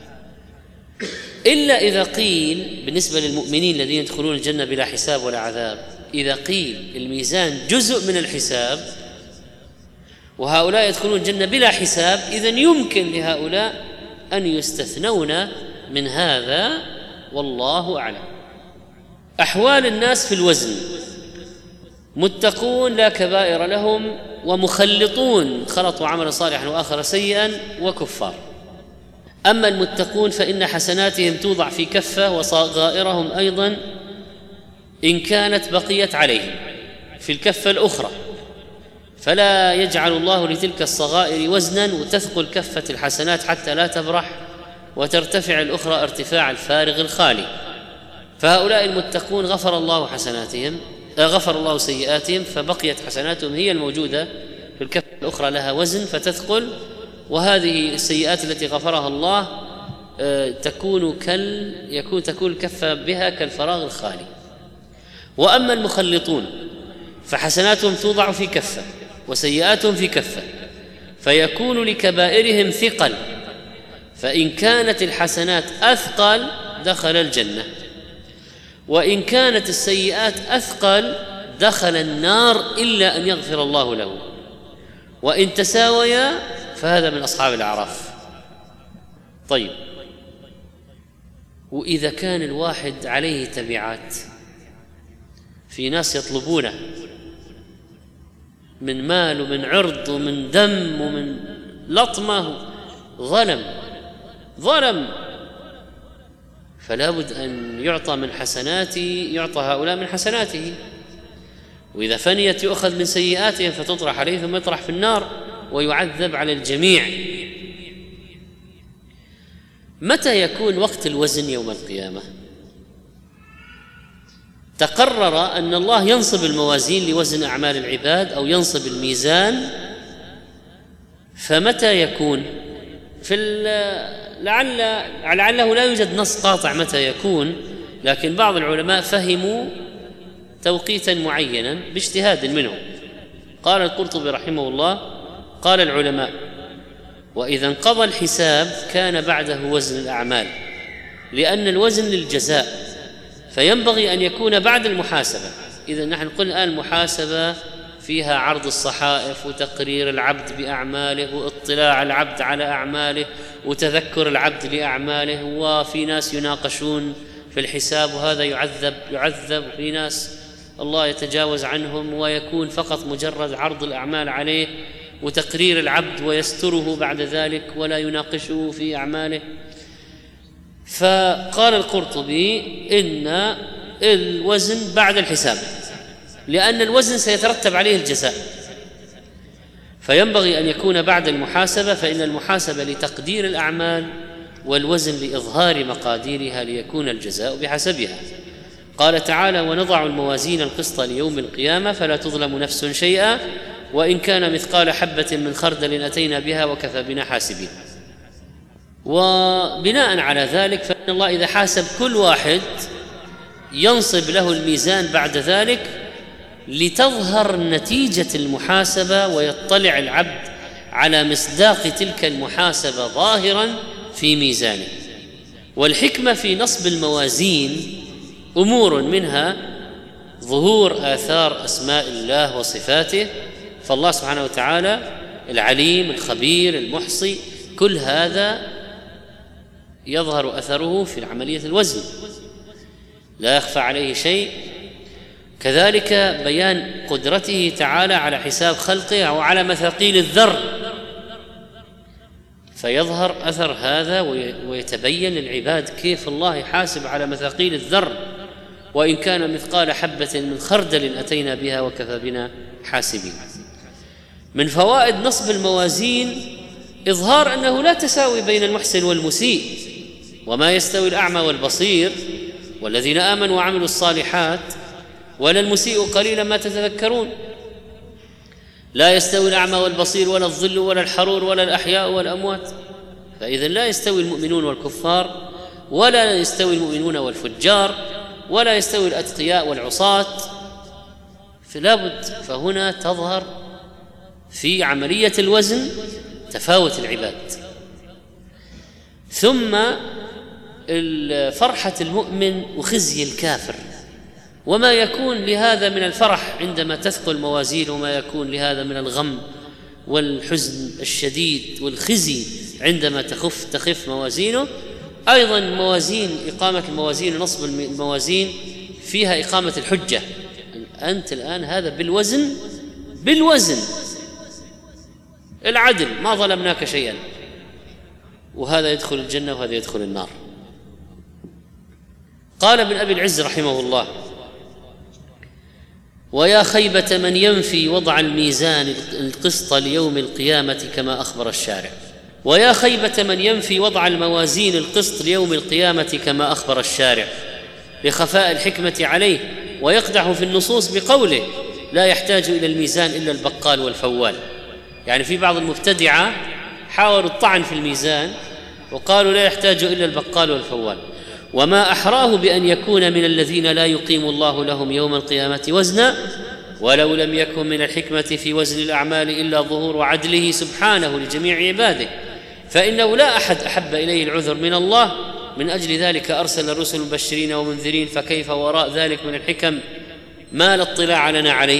إلا إذا قيل بالنسبة للمؤمنين الذين يدخلون الجنة بلا حساب ولا عذاب، إذا قيل الميزان جزء من الحساب وهؤلاء يدخلون الجنة بلا حساب، إذن يمكن لهؤلاء أن يستثنون من هذا، والله أعلم. أحوال الناس في الوزن: متقون لا كبائر لهم، ومخلطون خلطوا عملا صالحا وآخر سيئا، وكفار. أما المتقون فإن حسناتهم توضع في كفة وصغائرهم أيضا إن كانت بقيت عليهم في الكفة الأخرى، فلا يجعل الله لتلك الصغائر وزنا وتثقل كفة الحسنات حتى لا تبرح وترتفع الأخرى ارتفاع الفارغ الخالي. فهؤلاء المتقون غفر الله سيئاتهم فبقيت حسناتهم هي الموجودة في الكفة الأخرى لها وزن فتثقل، وهذه السيئات التي غفرها الله تكون الكفة بها كالفراغ الخالي. وأما المخلطون فحسناتهم توضع في كفة وسيئاتهم في كفة، فيكون لكبائرهم ثقل، فإن كانت الحسنات أثقل دخل الجنة، وإن كانت السيئات أثقل دخل النار إلا أن يغفر الله له، وإن تساويا فهذا من أصحاب الأعراف. طيب، وإذا كان الواحد عليه تبعات، في ناس يطلبونه من مال ومن عرض ومن دم ومن لطمة، ظلم، فلا بد أن يعطى من حسناته، يعطى هؤلاء من حسناته، وإذا فنيت يؤخذ من سيئاتهم فتطرح عليه ثم يطرح في النار ويعذب على الجميع. متى يكون وقت الوزن يوم القيامة؟ تقرر أن الله ينصب الموازين لوزن أعمال العباد أو ينصب الميزان، فمتى يكون؟ لعله لا يوجد نص قاطع متى يكون، لكن بعض العلماء فهموا توقيتا معينا باجتهاد منهم. قال القرطبي رحمه الله: قال العلماء: وإذا انقضى الحساب كان بعده وزن الأعمال، لأن الوزن للجزاء، فينبغي أن يكون بعد المحاسبة. إذا نحن قلنا الآن المحاسبة فيها عرض الصحائف وتقرير العبد بأعماله واطلاع العبد على أعماله وتذكر العبد لأعماله، وفي ناس يناقشون في الحساب وهذا يعذب، وفي ناس الله يتجاوز عنهم ويكون فقط مجرد عرض الأعمال عليه وتقرير العبد ويستره بعد ذلك ولا يناقشه في أعماله. فقال القرطبي إن الوزن بعد الحساب، لأن الوزن سيترتب عليه الجزاء، فينبغي أن يكون بعد المحاسبة، فإن المحاسبة لتقدير الأعمال والوزن لإظهار مقاديرها ليكون الجزاء بحسبها. قال تعالى: ونضع الموازين القسط ليوم القيامة فلا تظلم نفس شيئا وإن كان مثقال حبة من خردل أتينا بها وكفى بنا حاسبين. وبناء على ذلك فإن الله إذا حاسب كل واحد ينصب له الميزان بعد ذلك لتظهر نتيجة المحاسبة ويطلع العبد على مصداق تلك المحاسبة ظاهرا في ميزانه. والحكمة في نصب الموازين أمور منها ظهور آثار أسماء الله وصفاته، فالله سبحانه وتعالى العليم الخبير المحصي، كل هذا يظهر أثره في عملية الوزن، لا يخفى عليه شيء. كذلك بيان قدرته تعالى على حساب خلقه أو على مثاقيل الذر، فيظهر أثر هذا ويتبين للعباد كيف الله يحاسب على مثاقيل الذر، وإن كان مثقال حبة من خردل أتينا بها وكفى بنا حاسبين. من فوائد نصب الموازين إظهار أنه لا تساوي بين المحسن والمسيء، وما يستوي الأعمى والبصير والذين آمنوا وعملوا الصالحات ولا المسيء قليلا ما تتذكرون. لا يستوي الأعمى والبصير ولا الظل ولا الحرور ولا الأحياء والأموات، فإذا لا يستوي المؤمنون والكفار، ولا يستوي المؤمنون والفجار، ولا يستوي الأتقياء والعصاة، فلا بد. فهنا تظهر في عملية الوزن تفاوت العباد. ثم فرحة المؤمن وخزي الكافر، وما يكون لهذا من الفرح عندما تثقل موازين، وما يكون لهذا من الغم والحزن الشديد والخزي عندما تخف موازينه. أيضا موازين، إقامة الموازين ونصب الموازين فيها إقامة الحجة. أنت الآن هذا بالوزن العدل، ما ظلمناك شيئا، وهذا يدخل الجنة وهذا يدخل النار. قال ابن أبي العز رحمه الله: ويا خيبة من ينفي وضع الميزان القسط ليوم القيامة كما أخبر الشارع. ويا خيبة من ينفي وضع الموازين القسط ليوم القيامة كما أخبر الشارع لخفاء الحكمة عليه، ويقدح في النصوص بقوله: لا يحتاج إلى الميزان إلا البقال والفوال. يعني في بعض المبتدعة حاولوا الطعن في الميزان وقالوا لا يحتاج إلا البقال والفوال. وما أحراه بأن يكون من الذين لا يقيم الله لهم يوم القيامة وزنا، ولو لم يكن من الحكمة في وزن الأعمال إلا ظهور عدله سبحانه لجميع عباده، فإنه لا أحد أحب إليه العذر من الله، من أجل ذلك أرسل الرسل مبشرين ومنذرين، فكيف وراء ذلك من الحكم ما لا اطلاع لنا عليه.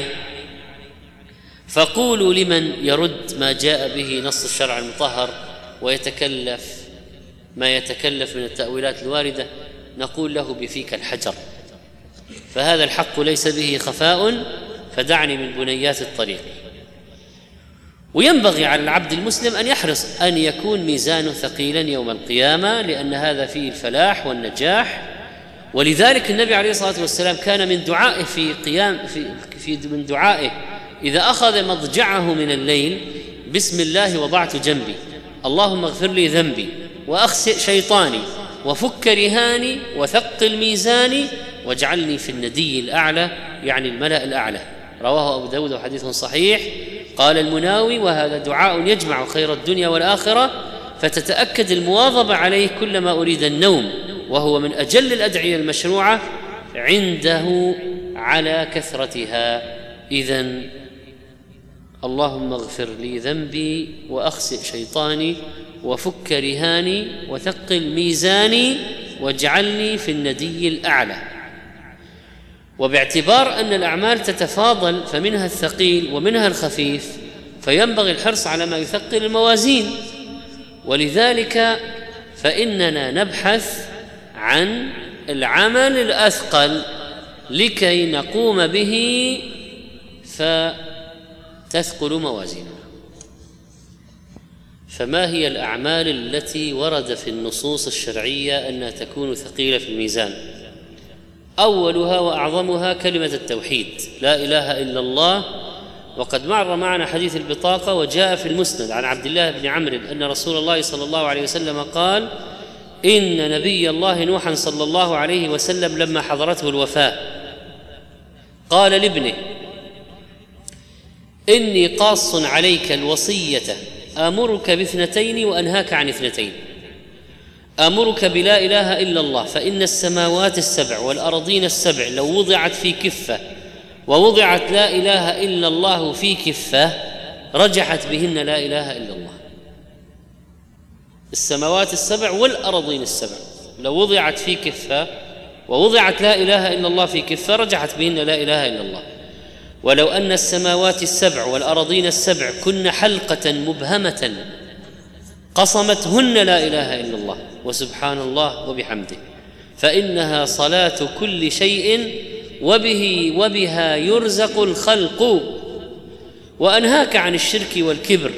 فقولوا لمن يرد ما جاء به نص الشرع المطهر ويتكلف ما يتكلف من التأويلات الواردة: نقول له بفيك الحجر، فهذا الحق ليس به خفاء، فدعني من بنيات الطريق. وينبغي على العبد المسلم أن يحرص أن يكون ميزانه ثقيلا يوم القيامة، لأن هذا فيه الفلاح والنجاح. ولذلك النبي عليه الصلاة والسلام كان من دعائه من دعائه إذا أخذ مضجعه من الليل: بسم الله وضعت جنبي، اللهم اغفر لي ذنبي وأخسئ شيطاني وفك رهاني وثقل ميزاني واجعلني في الندي الأعلى، يعني الملأ الأعلى. رواه أبو داود وحديث صحيح. قال المناوي: وهذا دعاء يجمع خير الدنيا والآخرة، فتتأكد المواظبة عليه كلما أريد النوم، وهو من أجل الأدعية المشروعة عنده على كثرتها. إذن اللهم اغفر لي ذنبي وأخسئ شيطاني وفك رهاني وثقل ميزاني واجعلني في الندي الأعلى. وباعتبار أن الأعمال تتفاضل فمنها الثقيل ومنها الخفيف، فينبغي الحرص على ما يثقل الموازين. ولذلك فإننا نبحث عن العمل الأثقل لكي نقوم به فتثقل موازيننا. فما هي الأعمال التي ورد في النصوص الشرعية أنها تكون ثقيلة في الميزان؟ أولها وأعظمها كلمة التوحيد، لا إله إلا الله. وقد مر معنا حديث البطاقة، وجاء في المسند عن عبد الله بن عمرو أن رسول الله صلى الله عليه وسلم قال: إن نبي الله نوحا صلى الله عليه وسلم لما حضرته الوفاة قال لابنه: إني قاص عليك الوصية، آمرك باثنتين وأنهاك عن اثنتين. آمرك بلا إله إلا الله، فإن السماوات السبع والأرضين السبع لو وضعت في كفة ووضعت لا إله إلا الله في كفة رجحت بهن لا إله إلا الله. السماوات السبع والأرضين السبع لو وضعت في كفة ووضعت لا إله إلا الله في كفة رجحت بهن لا إله إلا الله. ولو أن السماوات السبع والأرضين السبع كن حلقة مبهمة قصمتهن لا إله إلا الله وسبحان الله وبحمده، فإنها صلاة كل شيء وبها يرزق الخلق. وأنهاك عن الشرك والكبر.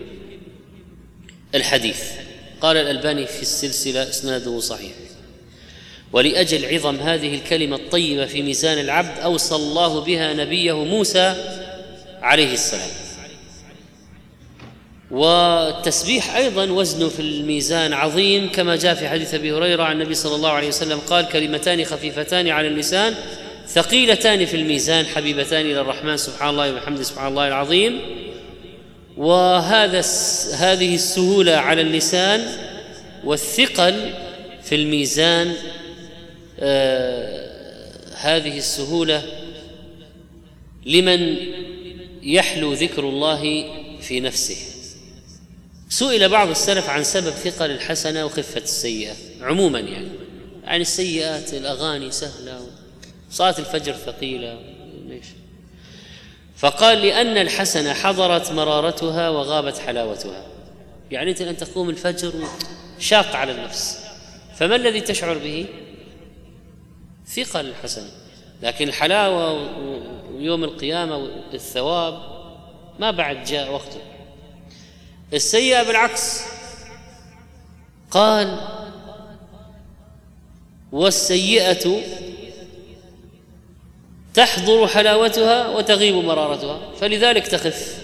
الحديث قال الألباني في السلسلة إسناده صحيح. ولأجل عظم هذه الكلمة الطيبة في ميزان العبد أوصى الله بها نبيه موسى عليه السلام. والتسبيح أيضا وزنه في الميزان عظيم، كما جاء في حديث أبي هريرة عن النبي صلى الله عليه وسلم قال: كلمتان خفيفتان على اللسان ثقيلتان في الميزان حبيبتان إلى الرحمن سبحان الله وبحمده سبحان الله العظيم. هذه السهولة على اللسان والثقل في الميزان، هذه السهولة لمن يحلو ذكر الله في نفسه. سئل بعض السلف عن سبب ثقل الحسنة وخفة السيئة عموما، يعني السيئات الأغاني سهلة، صلاة الفجر ثقيلة، ليش؟ فقال: لأن الحسنة حضرت مرارتها وغابت حلاوتها. يعني أنت أن تقوم الفجر شاق على النفس، فما الذي تشعر به؟ ثقل الحسنة، لكن الحلاوة ويوم القيامة والثواب ما بعد جاء وقته. السيئة بالعكس، قال: والسيئة تحضر حلاوتها وتغيب مرارتها، فلذلك تخف.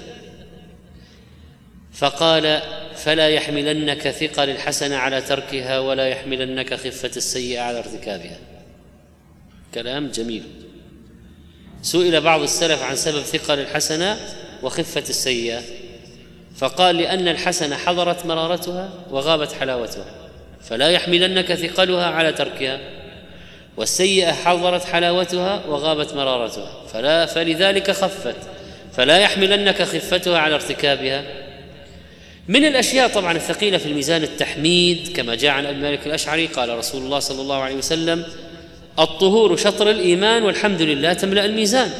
فقال: فلا يحملنك ثقل الحسنة على تركها ولا يحملنك خفة السيئة على ارتكابها. كلام جميل. سئل بعض السلف عن سبب ثقل الحسنة وخفة السيئة، فقال: لأن الحسنة حضرت مرارتها وغابت حلاوتها، فلا يحملنك ثقلها على تركها، والسيئة حضرت حلاوتها وغابت مرارتها فلذلك خفت، فلا يحملنك خفتها على ارتكابها. من الأشياء طبعا الثقيلة في الميزان التحميد، كما جاء عن أبي مالك الأشعري قال رسول الله صلى الله عليه وسلم: الطهور شطر الإيمان والحمد لله تملأ الميزان.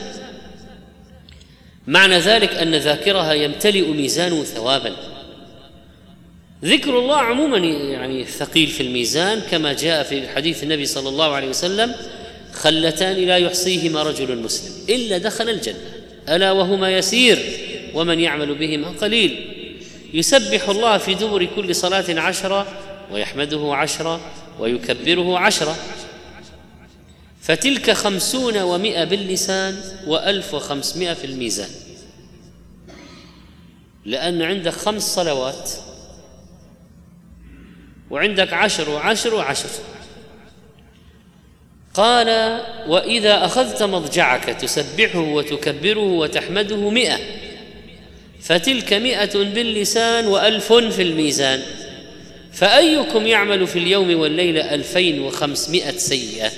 معنى ذلك أن ذاكرها يمتلئ ميزانه ثوابا. ذكر الله عموما يعني ثقيل في الميزان، كما جاء في حديث النبي صلى الله عليه وسلم: خلتان لا يحصيهما رجل مسلم إلا دخل الجنة، ألا وهما يسير ومن يعمل بهما قليل. يسبح الله في دبر كل صلاة 10، ويحمده 10، ويكبره 10. فتلك 50 و100 باللسان، و1500 في الميزان، لأن عندك 5 صلوات وعندك 10 و10 و10. قال: وإذا أخذت مضجعك تسبحه وتكبره وتحمده 100، فتلك 100 باللسان و1000 في الميزان. فأيكم يعمل في اليوم والليلة 2500 سيئة؟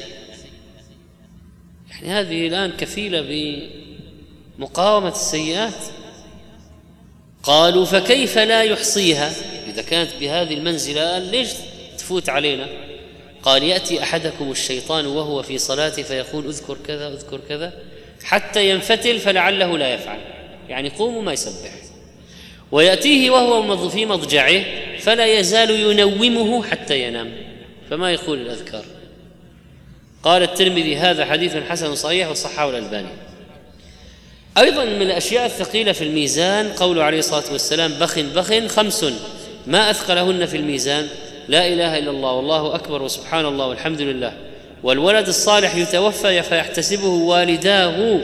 يعني هذه الآن كفيلة بمقاومة السيئات. قالوا: فكيف لا يحصيها إذا كانت بهذه المنزلة؟ ليش تفوت علينا؟ قال: يأتي أحدكم الشيطان وهو في صلاته فيقول: اذكر كذا اذكر كذا، حتى ينفتل فلعله لا يفعل، يعني قوم وما يسبح. ويأتيه وهو في مضجعه فلا يزال ينومه حتى ينام، فما يقول الأذكار. قال الترمذي: هذا حديث حسن صحيح وصححه الألباني. أيضا من الأشياء الثقيلة في الميزان قوله عليه الصلاة والسلام: بخ بخ 5 ما أثقلهن في الميزان: لا إله إلا الله والله أكبر وسبحان الله والحمد لله، والولد الصالح يتوفى فيحتسبه والداه.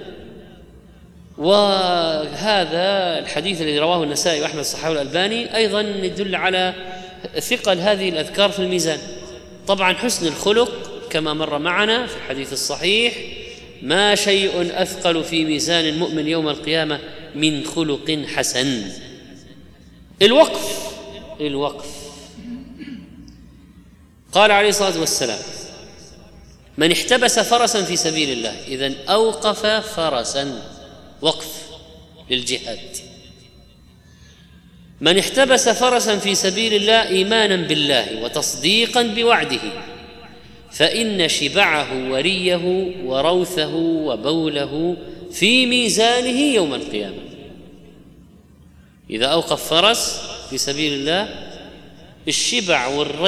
وهذا الحديث الذي رواه النسائي وأحمد صححه الألباني أيضا يدل على ثقل هذه الأذكار في الميزان. طبعا حسن الخلق كما مر معنا في الحديث الصحيح: ما شيء أثقل في ميزان المؤمن يوم القيامة من خلق حسن. الوقف قال عليه الصلاة والسلام: من احتبس فرسا في سبيل الله، إذن أوقف فرسا، وقف للجهاد. من احتبس فرسا في سبيل الله إيمانا بالله وتصديقا بوعده، فإن شبعه وريه وروثه وبوله في ميزانه يوم القيامة. إذا أوقف فرس في سبيل الله، الشبع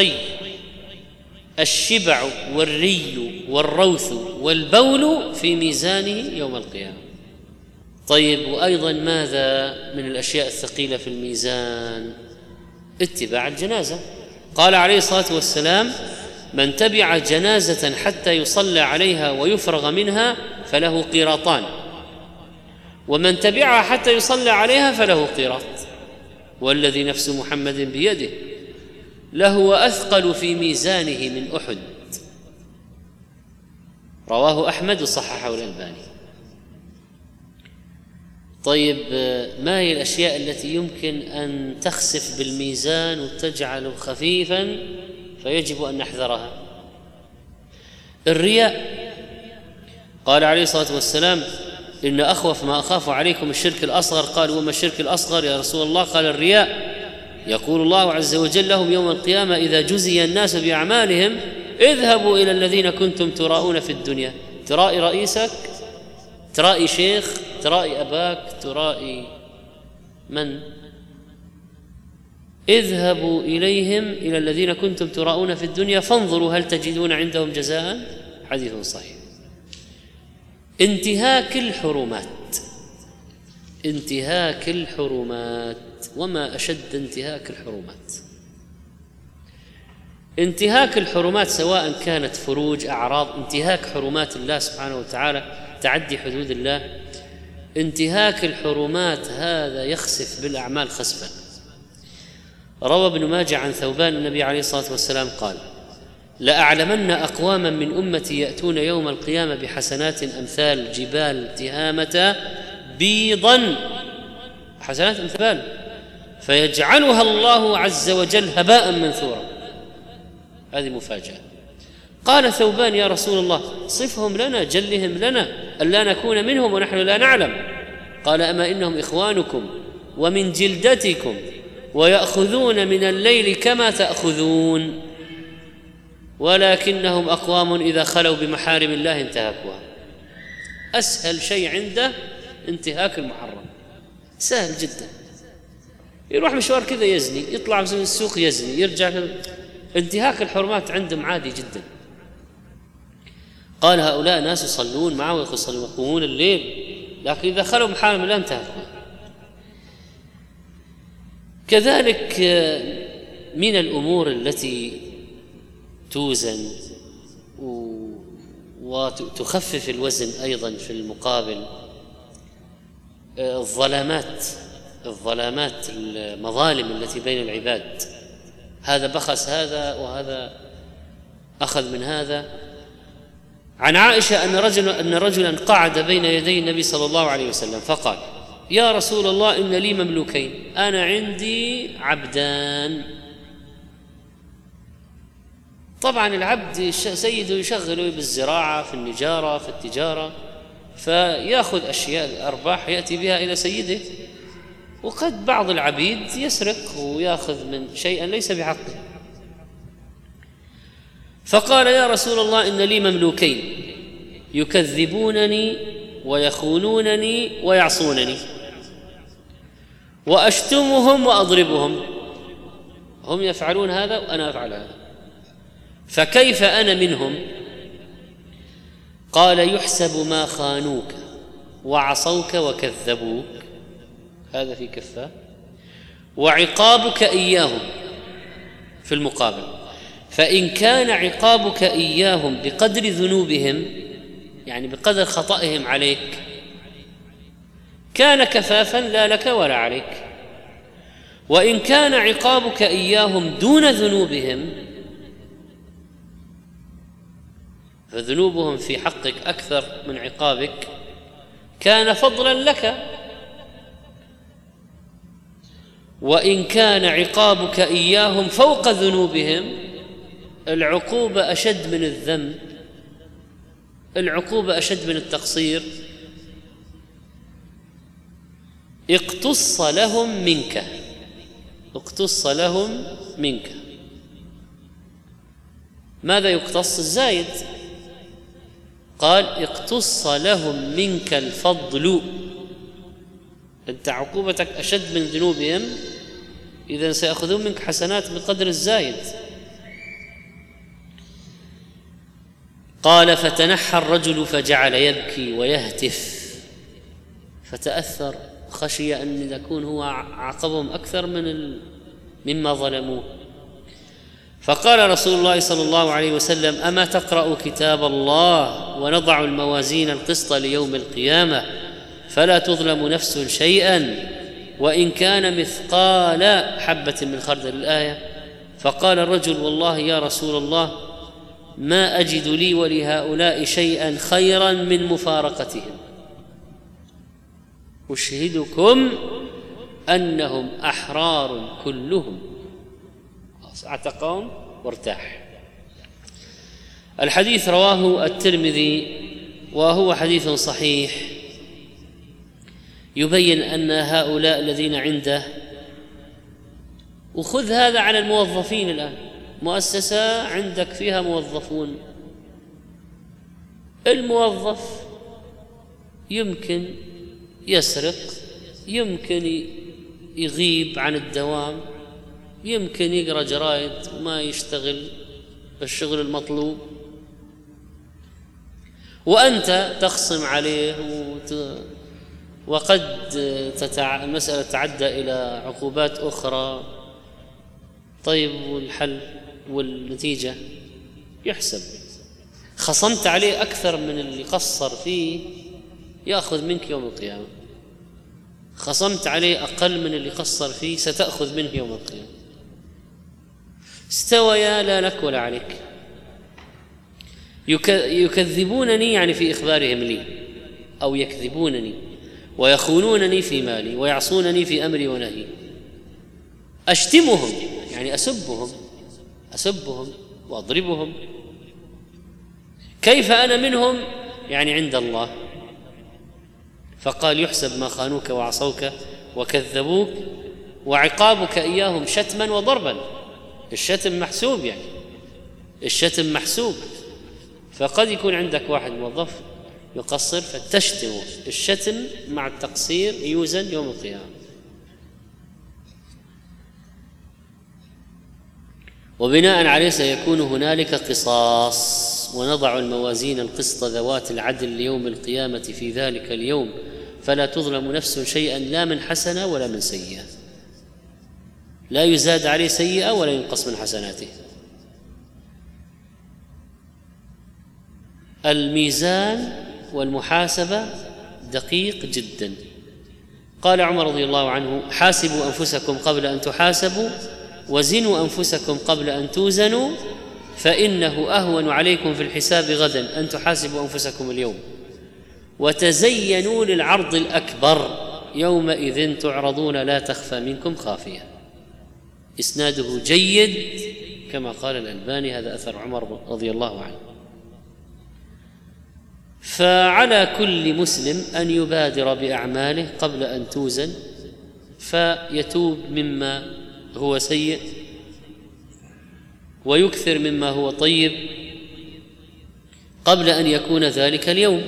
والري والروث والبول في ميزانه يوم القيامة. طيب، وأيضا ماذا من الأشياء الثقيلة في الميزان؟ اتباع الجنازة. قال عليه الصلاة والسلام: من تبع جنازة حتى يصلى عليها ويفرغ منها فله قيراطان، ومن تبعها حتى يصلى عليها فله قيراط، والذي نفس محمد بيده لهو أثقل في ميزانه من أحد. رواه أحمد وصححه الألباني. طيب، ما هي الأشياء التي يمكن أن تخسف بالميزان وتجعله خفيفا فيجب أن نحذرها؟ الرياء. قال عليه الصلاة والسلام: إن أخوف ما أخاف عليكم الشرك الأصغر. قالوا: وما الشرك الأصغر يا رسول الله؟ قال: الرياء. يقول الله عز وجل لهم يوم القيامة: إذا جزي الناس بأعمالهم اذهبوا إلى الذين كنتم تراءون في الدنيا. ترائي رئيسك، ترائي شيخ، ترائي أباك، ترائي من؟ اذهبوا إليهم إلى الذين كنتم تراءون في الدنيا فانظروا هل تجدون عندهم جزاء. حديث صحيح. انتهاك الحرمات، وما أشد انتهاك الحرمات. انتهاك الحرمات سواء كانت فروج، أعراض، انتهاك حرمات الله سبحانه وتعالى، تعدي حدود الله. انتهاك الحرمات هذا يخسف بالأعمال خسفا. روى ابن ماجه عن ثوبان النبي عليه الصلاة والسلام قال: لأعلمن أقواما من أمتي يأتون يوم القيامة بحسنات أمثال جبال تهامة بيضا، حسنات أمثال، فيجعلها الله عز وجل هباء منثورا. هذه مفاجأة. قال ثوبان: يا رسول الله صفهم لنا، جلهم لنا، ألا نكون منهم ونحن لا نعلم. قال: أما إنهم إخوانكم ومن جلدتكم ويأخذون من الليل كما تأخذون، ولكنهم أقوام إذا خلوا بمحارم الله انتهكوها. أسهل شيء عنده انتهاك المحرم، سهل جدا. يروح مشوار كذا يزني، يطلع من السوق يزني، يرجع كذا. انتهاك الحرمات عندهم عادي جدا. قال هؤلاء ناس يصلون معه ويقومون الليل، لكن إذا خلوا محارم لا انتهكوا. كذلك من الأمور التي توزن وتخفف الوزن أيضا في المقابل الظلامات المظالم التي بين العباد، هذا بخس هذا وهذا أخذ من هذا. عن عائشة أن رجلا قعد بين يدي النبي صلى الله عليه وسلم فقال يا رسول الله إن لي مملوكين، أنا عندي عبدان. طبعا العبد سيده يشغله بالزراعة، في النجارة، في التجارة، فيأخذ أشياء الأرباح يأتي بها إلى سيده. وقد بعض العبيد يسرق ويأخذ من شيئا ليس بحقه. فقال يا رسول الله إن لي مملوكين يكذبونني ويخونونني ويعصونني، وأشتمهم وأضربهم، هم يفعلون هذا وأنا أفعل هذا، فكيف أنا منهم؟ قال يحسب ما خانوك وعصوك وكذبوك، هذا في كفة، وعقابك إياهم في المقابل، فإن كان عقابك إياهم بقدر ذنوبهم، يعني بقدر خطئهم عليك، كان كفافا لا لك ولا عليك. وإن كان عقابك إياهم دون ذنوبهم، فذنوبهم في حقك أكثر من عقابك، كان فضلا لك. وإن كان عقابك إياهم فوق ذنوبهم، العقوبة أشد من الذنب، العقوبة أشد من التقصير، اقتص لهم منك، اقتص لهم منك. ماذا يقتص؟ الزايد. قال اقتص لهم منك الفضل، أنت عقوبتك أشد من ذنوبهم، إذن سيأخذون منك حسنات بقدر الزايد. قال فتنحى الرجل فجعل يبكي ويهتف، فتأثر، خشي أن يكون هو عاقبهم أكثر مما ظلموه. فقال رسول الله صلى الله عليه وسلم أما تقرأ كتاب الله ونضع الموازين القسط ليوم القيامة فلا تظلم نفس شيئا وإن كان مثقال حبة من خردل، الآية. فقال الرجل والله يا رسول الله ما أجد لي ولهؤلاء شيئا خيرا من مفارقتهم، أشهدكم أنهم أحرار كلهم، اعتقهم وارتاح. الحديث رواه الترمذي وهو حديث صحيح، يبين أن هؤلاء الذين عنده، وخذ هذا على الموظفين الآن، مؤسسة عندك فيها موظفون، الموظف يمكن يسرق، يمكن يغيب عن الدوام، يمكن يقرأ جرائد وما يشتغل الشغل المطلوب، وأنت تخصم عليه وقد المسألة تتعدى إلى عقوبات أخرى. طيب والحل والنتيجة؟ يحسب، خصمت عليه أكثر من اللي قصر فيه يأخذ منك يوم القيامة، خصمت عليه أقل من اللي قصر فيه ستأخذ منه يوم القيامة. استويا لا لك ولا عليك. يكذبونني يعني في إخبارهم لي، أو يكذبونني، ويخونونني في مالي، ويعصونني في أمري ونهي. أشتمهم يعني أسبهم وأضربهم. كيف أنا منهم؟ يعني عند الله. فقال يحسب ما خانوك وعصوك وكذبوك وعقابك إياهم شتما وضربا. الشتم محسوب، يعني الشتم محسوب. فقد يكون عندك واحد موظف يقصر فتشتمه، الشتم مع التقصير يوزن يوم القيامة. وبناء عليه سيكون هنالك قصاص. ونضع الموازين القسط ذوات العدل ليوم القيامة في ذلك اليوم فلا تظلم نفس شيئا لا من حسنة ولا من سيئة، لا يزاد عليه سيئة ولا ينقص من حسناته. الميزان والمحاسبة دقيق جدا. قال عمر رضي الله عنه: حاسبوا أنفسكم قبل أن تحاسبوا وزنوا أنفسكم قبل أن توزنوا فإنه أهون عليكم في الحساب غدا أن تحاسبوا أنفسكم اليوم وتزينوا للعرض الأكبر يومئذ تعرضون لا تخفى منكم خافية. إسناده جيد كما قال الألباني، هذا أثر عمر رضي الله عنه. فعلى كل مسلم أن يبادر بأعماله قبل أن توزن فيتوب مما هو سيء ويكثر مما هو طيب قبل أن يكون ذلك اليوم.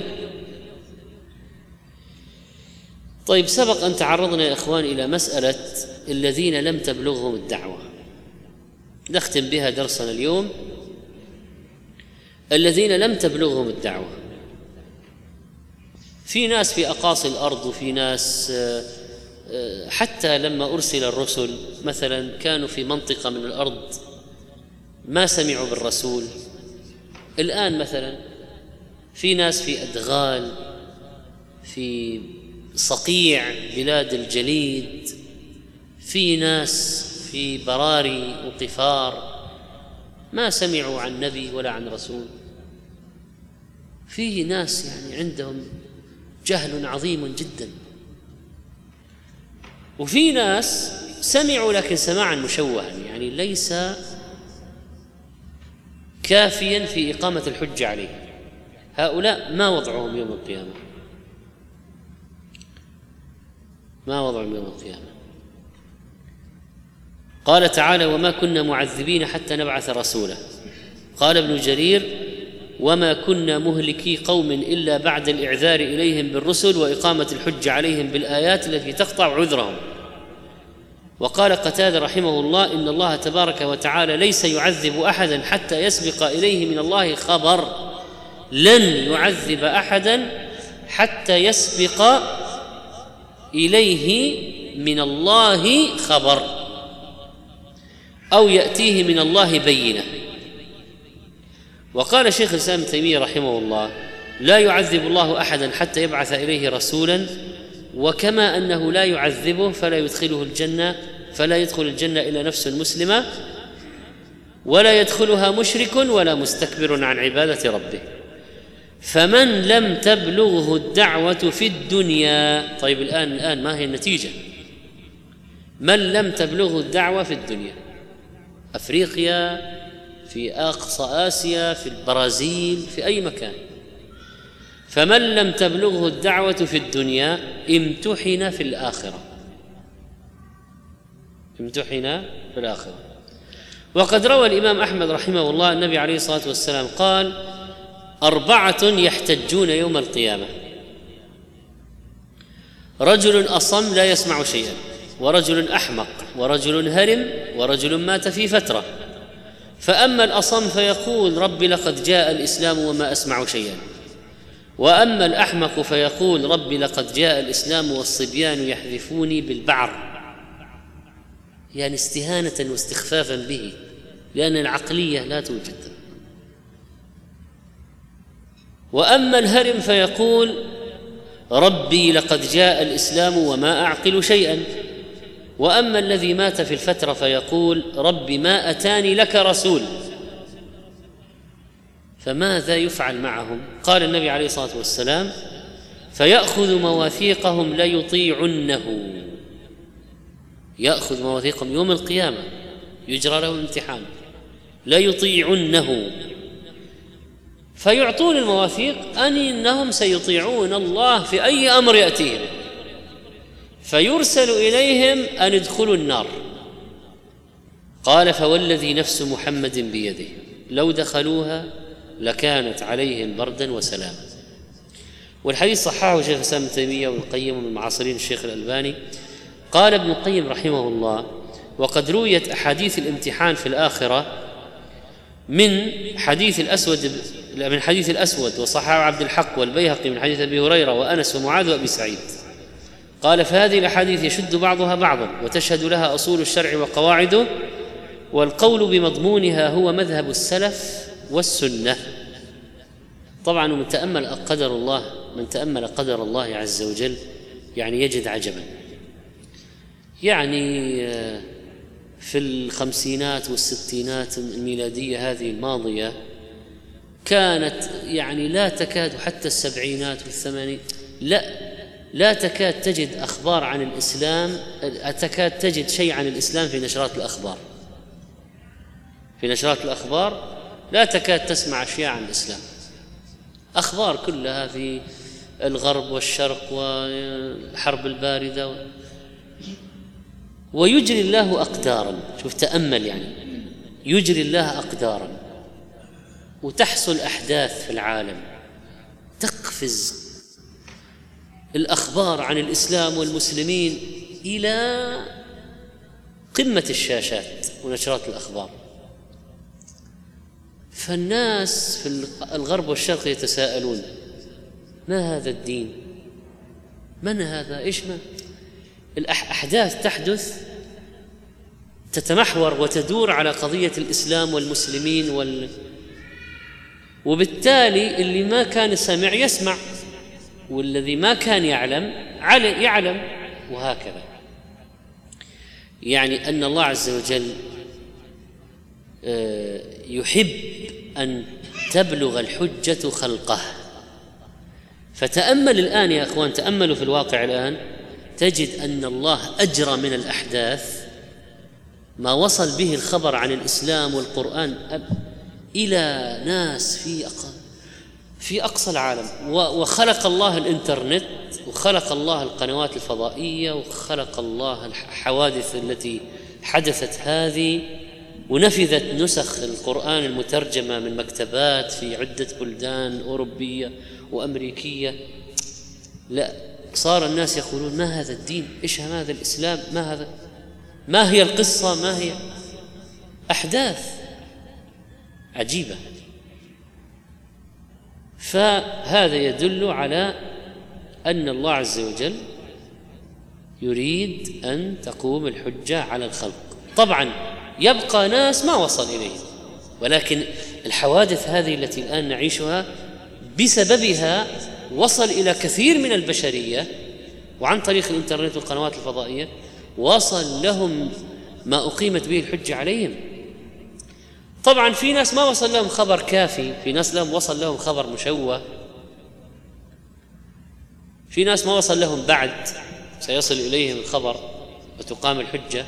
طيب، سبق أن تعرضنا يا إخوان إلى مسألة الذين لم تبلغهم الدعوة، نختم بها درسنا اليوم. الذين لم تبلغهم الدعوة، في ناس في أقاصي الأرض، وفي ناس حتى لما أرسل الرسل مثلا كانوا في منطقة من الأرض ما سمعوا بالرسول. الآن مثلا في ناس في أدغال، في صقيع بلاد الجليد، في ناس في براري وقفار ما سمعوا عن نبي ولا عن رسول. في ناس يعني عندهم جهل عظيم جدا، وفي ناس سمعوا لكن سماعا مشوها، يعني ليس كافيا في إقامة الحجة عليه. هؤلاء ما وضعهم يوم القيامة، ما وضعهم يوم القيامة. قال تعالى: وما كنا معذبين حتى نبعث رسولا. قال ابن جرير: وما كنا مهلكي قوم إلا بعد الإعذار إليهم بالرسل وإقامة الحجة عليهم بالآيات التي تقطع عذرهم. وقال قتادة رحمه الله: إن الله تبارك وتعالى ليس يعذب أحدا حتى يسبق إليه من الله خبر، لن يعذب أحدا حتى يسبق إليه من الله خبر أو يأتيه من الله بينة. وقال شيخ الإسلام ابن تيمية رحمه الله: لا يعذب الله أحدا حتى يبعث إليه رسولا، وكما أنه لا يعذبه فلا يدخل الجنة إلا نفس مسلمة، ولا يدخلها مشرك ولا مستكبر عن عبادة ربه. فمن لم تبلغه الدعوة في الدنيا، طيب الآن ما هي النتيجة؟ من لم تبلغه الدعوة في الدنيا، أفريقيا، في أقصى آسيا، في البرازيل، في أي مكان، فمن لم تبلغه الدعوة في الدنيا امتحن في الآخرة، امتحن في الآخرة. وقد روى الإمام أحمد رحمه الله النبي عليه الصلاة والسلام قال: 4 يحتجون يوم القيامة: رجل أصم لا يسمع شيئا، ورجل أحمق، ورجل هرم، ورجل مات في فترة. فأما الأصم فيقول: رب لقد جاء الإسلام وما أسمع شيئا. وأما الأحمق فيقول: رب لقد جاء الإسلام والصبيان يحذفوني بالبعر، يعني استهانة واستخفافا به، لأن العقلية لا توجد. وأما الهرم فيقول: ربي لقد جاء الإسلام وما أعقل شيئا. وأما الذي مات في الفترة فيقول: رب ما أتاني لك رسول. فماذا يفعل معهم؟ قال النبي عليه الصلاة والسلام: فيأخذ مواثيقهم ليطيعنه، يأخذ مواثيقهم يوم القيامة، يجرى له الامتحان، ليطيعنه، فيعطون المواثيق أنهم سيطيعون الله في أي أمر يأتيهم، فيرسل إليهم أن ادخلوا النار. قال: فوالذي نفس محمد بيده لو دخلوها لكانت عليهم بردا وسلاما. والحديث صححه شيخ الإسلام ابن تيمية وابن القيم ومن معاصرين الشيخ الألباني. قال ابن القيم رحمه الله: وقد رويت أحاديث الامتحان في الآخرة من حديث الأسود وصححه عبد الحق والبيهقي من حديث أبي هريرة وأنس ومعاذ وأبي سعيد. قال: فهذه الأحاديث يشد بعضها بعضا وتشهد لها أصول الشرع وقواعده، والقول بمضمونها هو مذهب السلف والسنة. طبعا من تأمل قدر الله عز وجل يعني يجد عجبا. يعني في الخمسينات والستينات الميلادية هذه الماضية كانت يعني لا تكاد، حتى السبعينات والثمانين لا تكاد تجد أخبار عن الإسلام، تكاد تجد شيء عن الإسلام في نشرات الأخبار. في نشرات الأخبار لا تكاد تسمع أشياء عن الإسلام، أخبار كلها في الغرب والشرق والحرب الباردة ويجري الله أقدارا. شوف تأمل، يعني يجري الله أقدارا وتحصل أحداث في العالم تقفز الأخبار عن الإسلام والمسلمين إلى قمة الشاشات ونشرات الأخبار. فالناس في الغرب والشرق يتساءلون: ما هذا الدين؟ من هذا؟ إيش ما الأحداث تحدث تتمحور وتدور على قضية الإسلام والمسلمين وبالتالي اللي ما كان سمع يسمع، والذي ما كان يعلم، وهكذا. يعني أن الله عز وجل يحب أن تبلغ الحجة خلقه. فتأمل الآن يا أخوان، تأملوا في الواقع الآن، تجد أن الله أجرى من الأحداث ما وصل به الخبر عن الإسلام والقرآن إلى ناس في أقصى العالم. وخلق الله الإنترنت، وخلق الله القنوات الفضائية، وخلق الله الحوادث التي حدثت هذه، ونفذت نسخ القرآن المترجمة من مكتبات في عدة بلدان أوروبية وأمريكية. لا، صار الناس يقولون: ما هذا الدين؟ إيش هذا الإسلام؟ ما هي القصة؟ ما هي أحداث عجيبة. فهذا يدل على أن الله عز وجل يريد أن تقوم الحجة على الخلق. طبعا يبقى ناس ما وصل إليه، ولكن الحوادث هذه التي الآن نعيشها بسببها وصل إلى كثير من البشرية، وعن طريق الإنترنت والقنوات الفضائية وصل لهم ما أقيمت به الحجة عليهم. طبعا في ناس ما وصل لهم خبر كافي، في ناس وصل لهم خبر مشوه، في ناس ما وصل لهم بعد سيصل إليهم الخبر وتقام الحجة.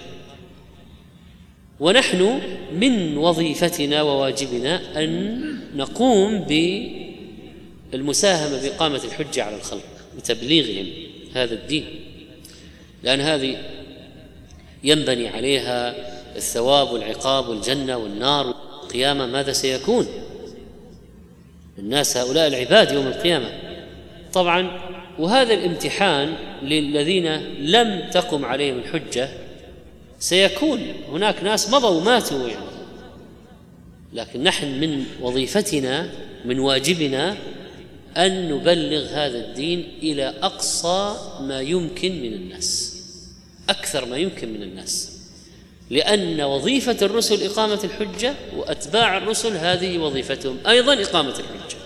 ونحن من وظيفتنا وواجبنا أن نقوم بالمساهمة بإقامة الحجة على الخلق وتبليغهم هذا الدين، لأن هذه ينبني عليها الثواب والعقاب والجنة والنار والقيامة. ماذا سيكون الناس هؤلاء العباد يوم القيامة؟ طبعا وهذا الامتحان للذين لم تقم عليهم الحجة سيكون هناك ناس مضوا وماتوا يعني. لكن نحن من وظيفتنا، من واجبنا أن نبلغ هذا الدين إلى أقصى ما يمكن من الناس، أكثر ما يمكن من الناس، لأن وظيفة الرسل إقامة الحجة، وأتباع الرسل هذه وظيفتهم أيضا إقامة الحجة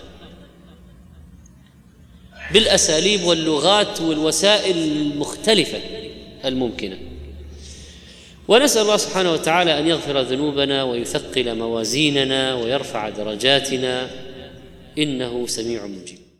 بالأساليب واللغات والوسائل المختلفة الممكنة. ونسأل الله سبحانه وتعالى أن يغفر ذنوبنا ويثقل موازيننا ويرفع درجاتنا، إنه سميع مجيب.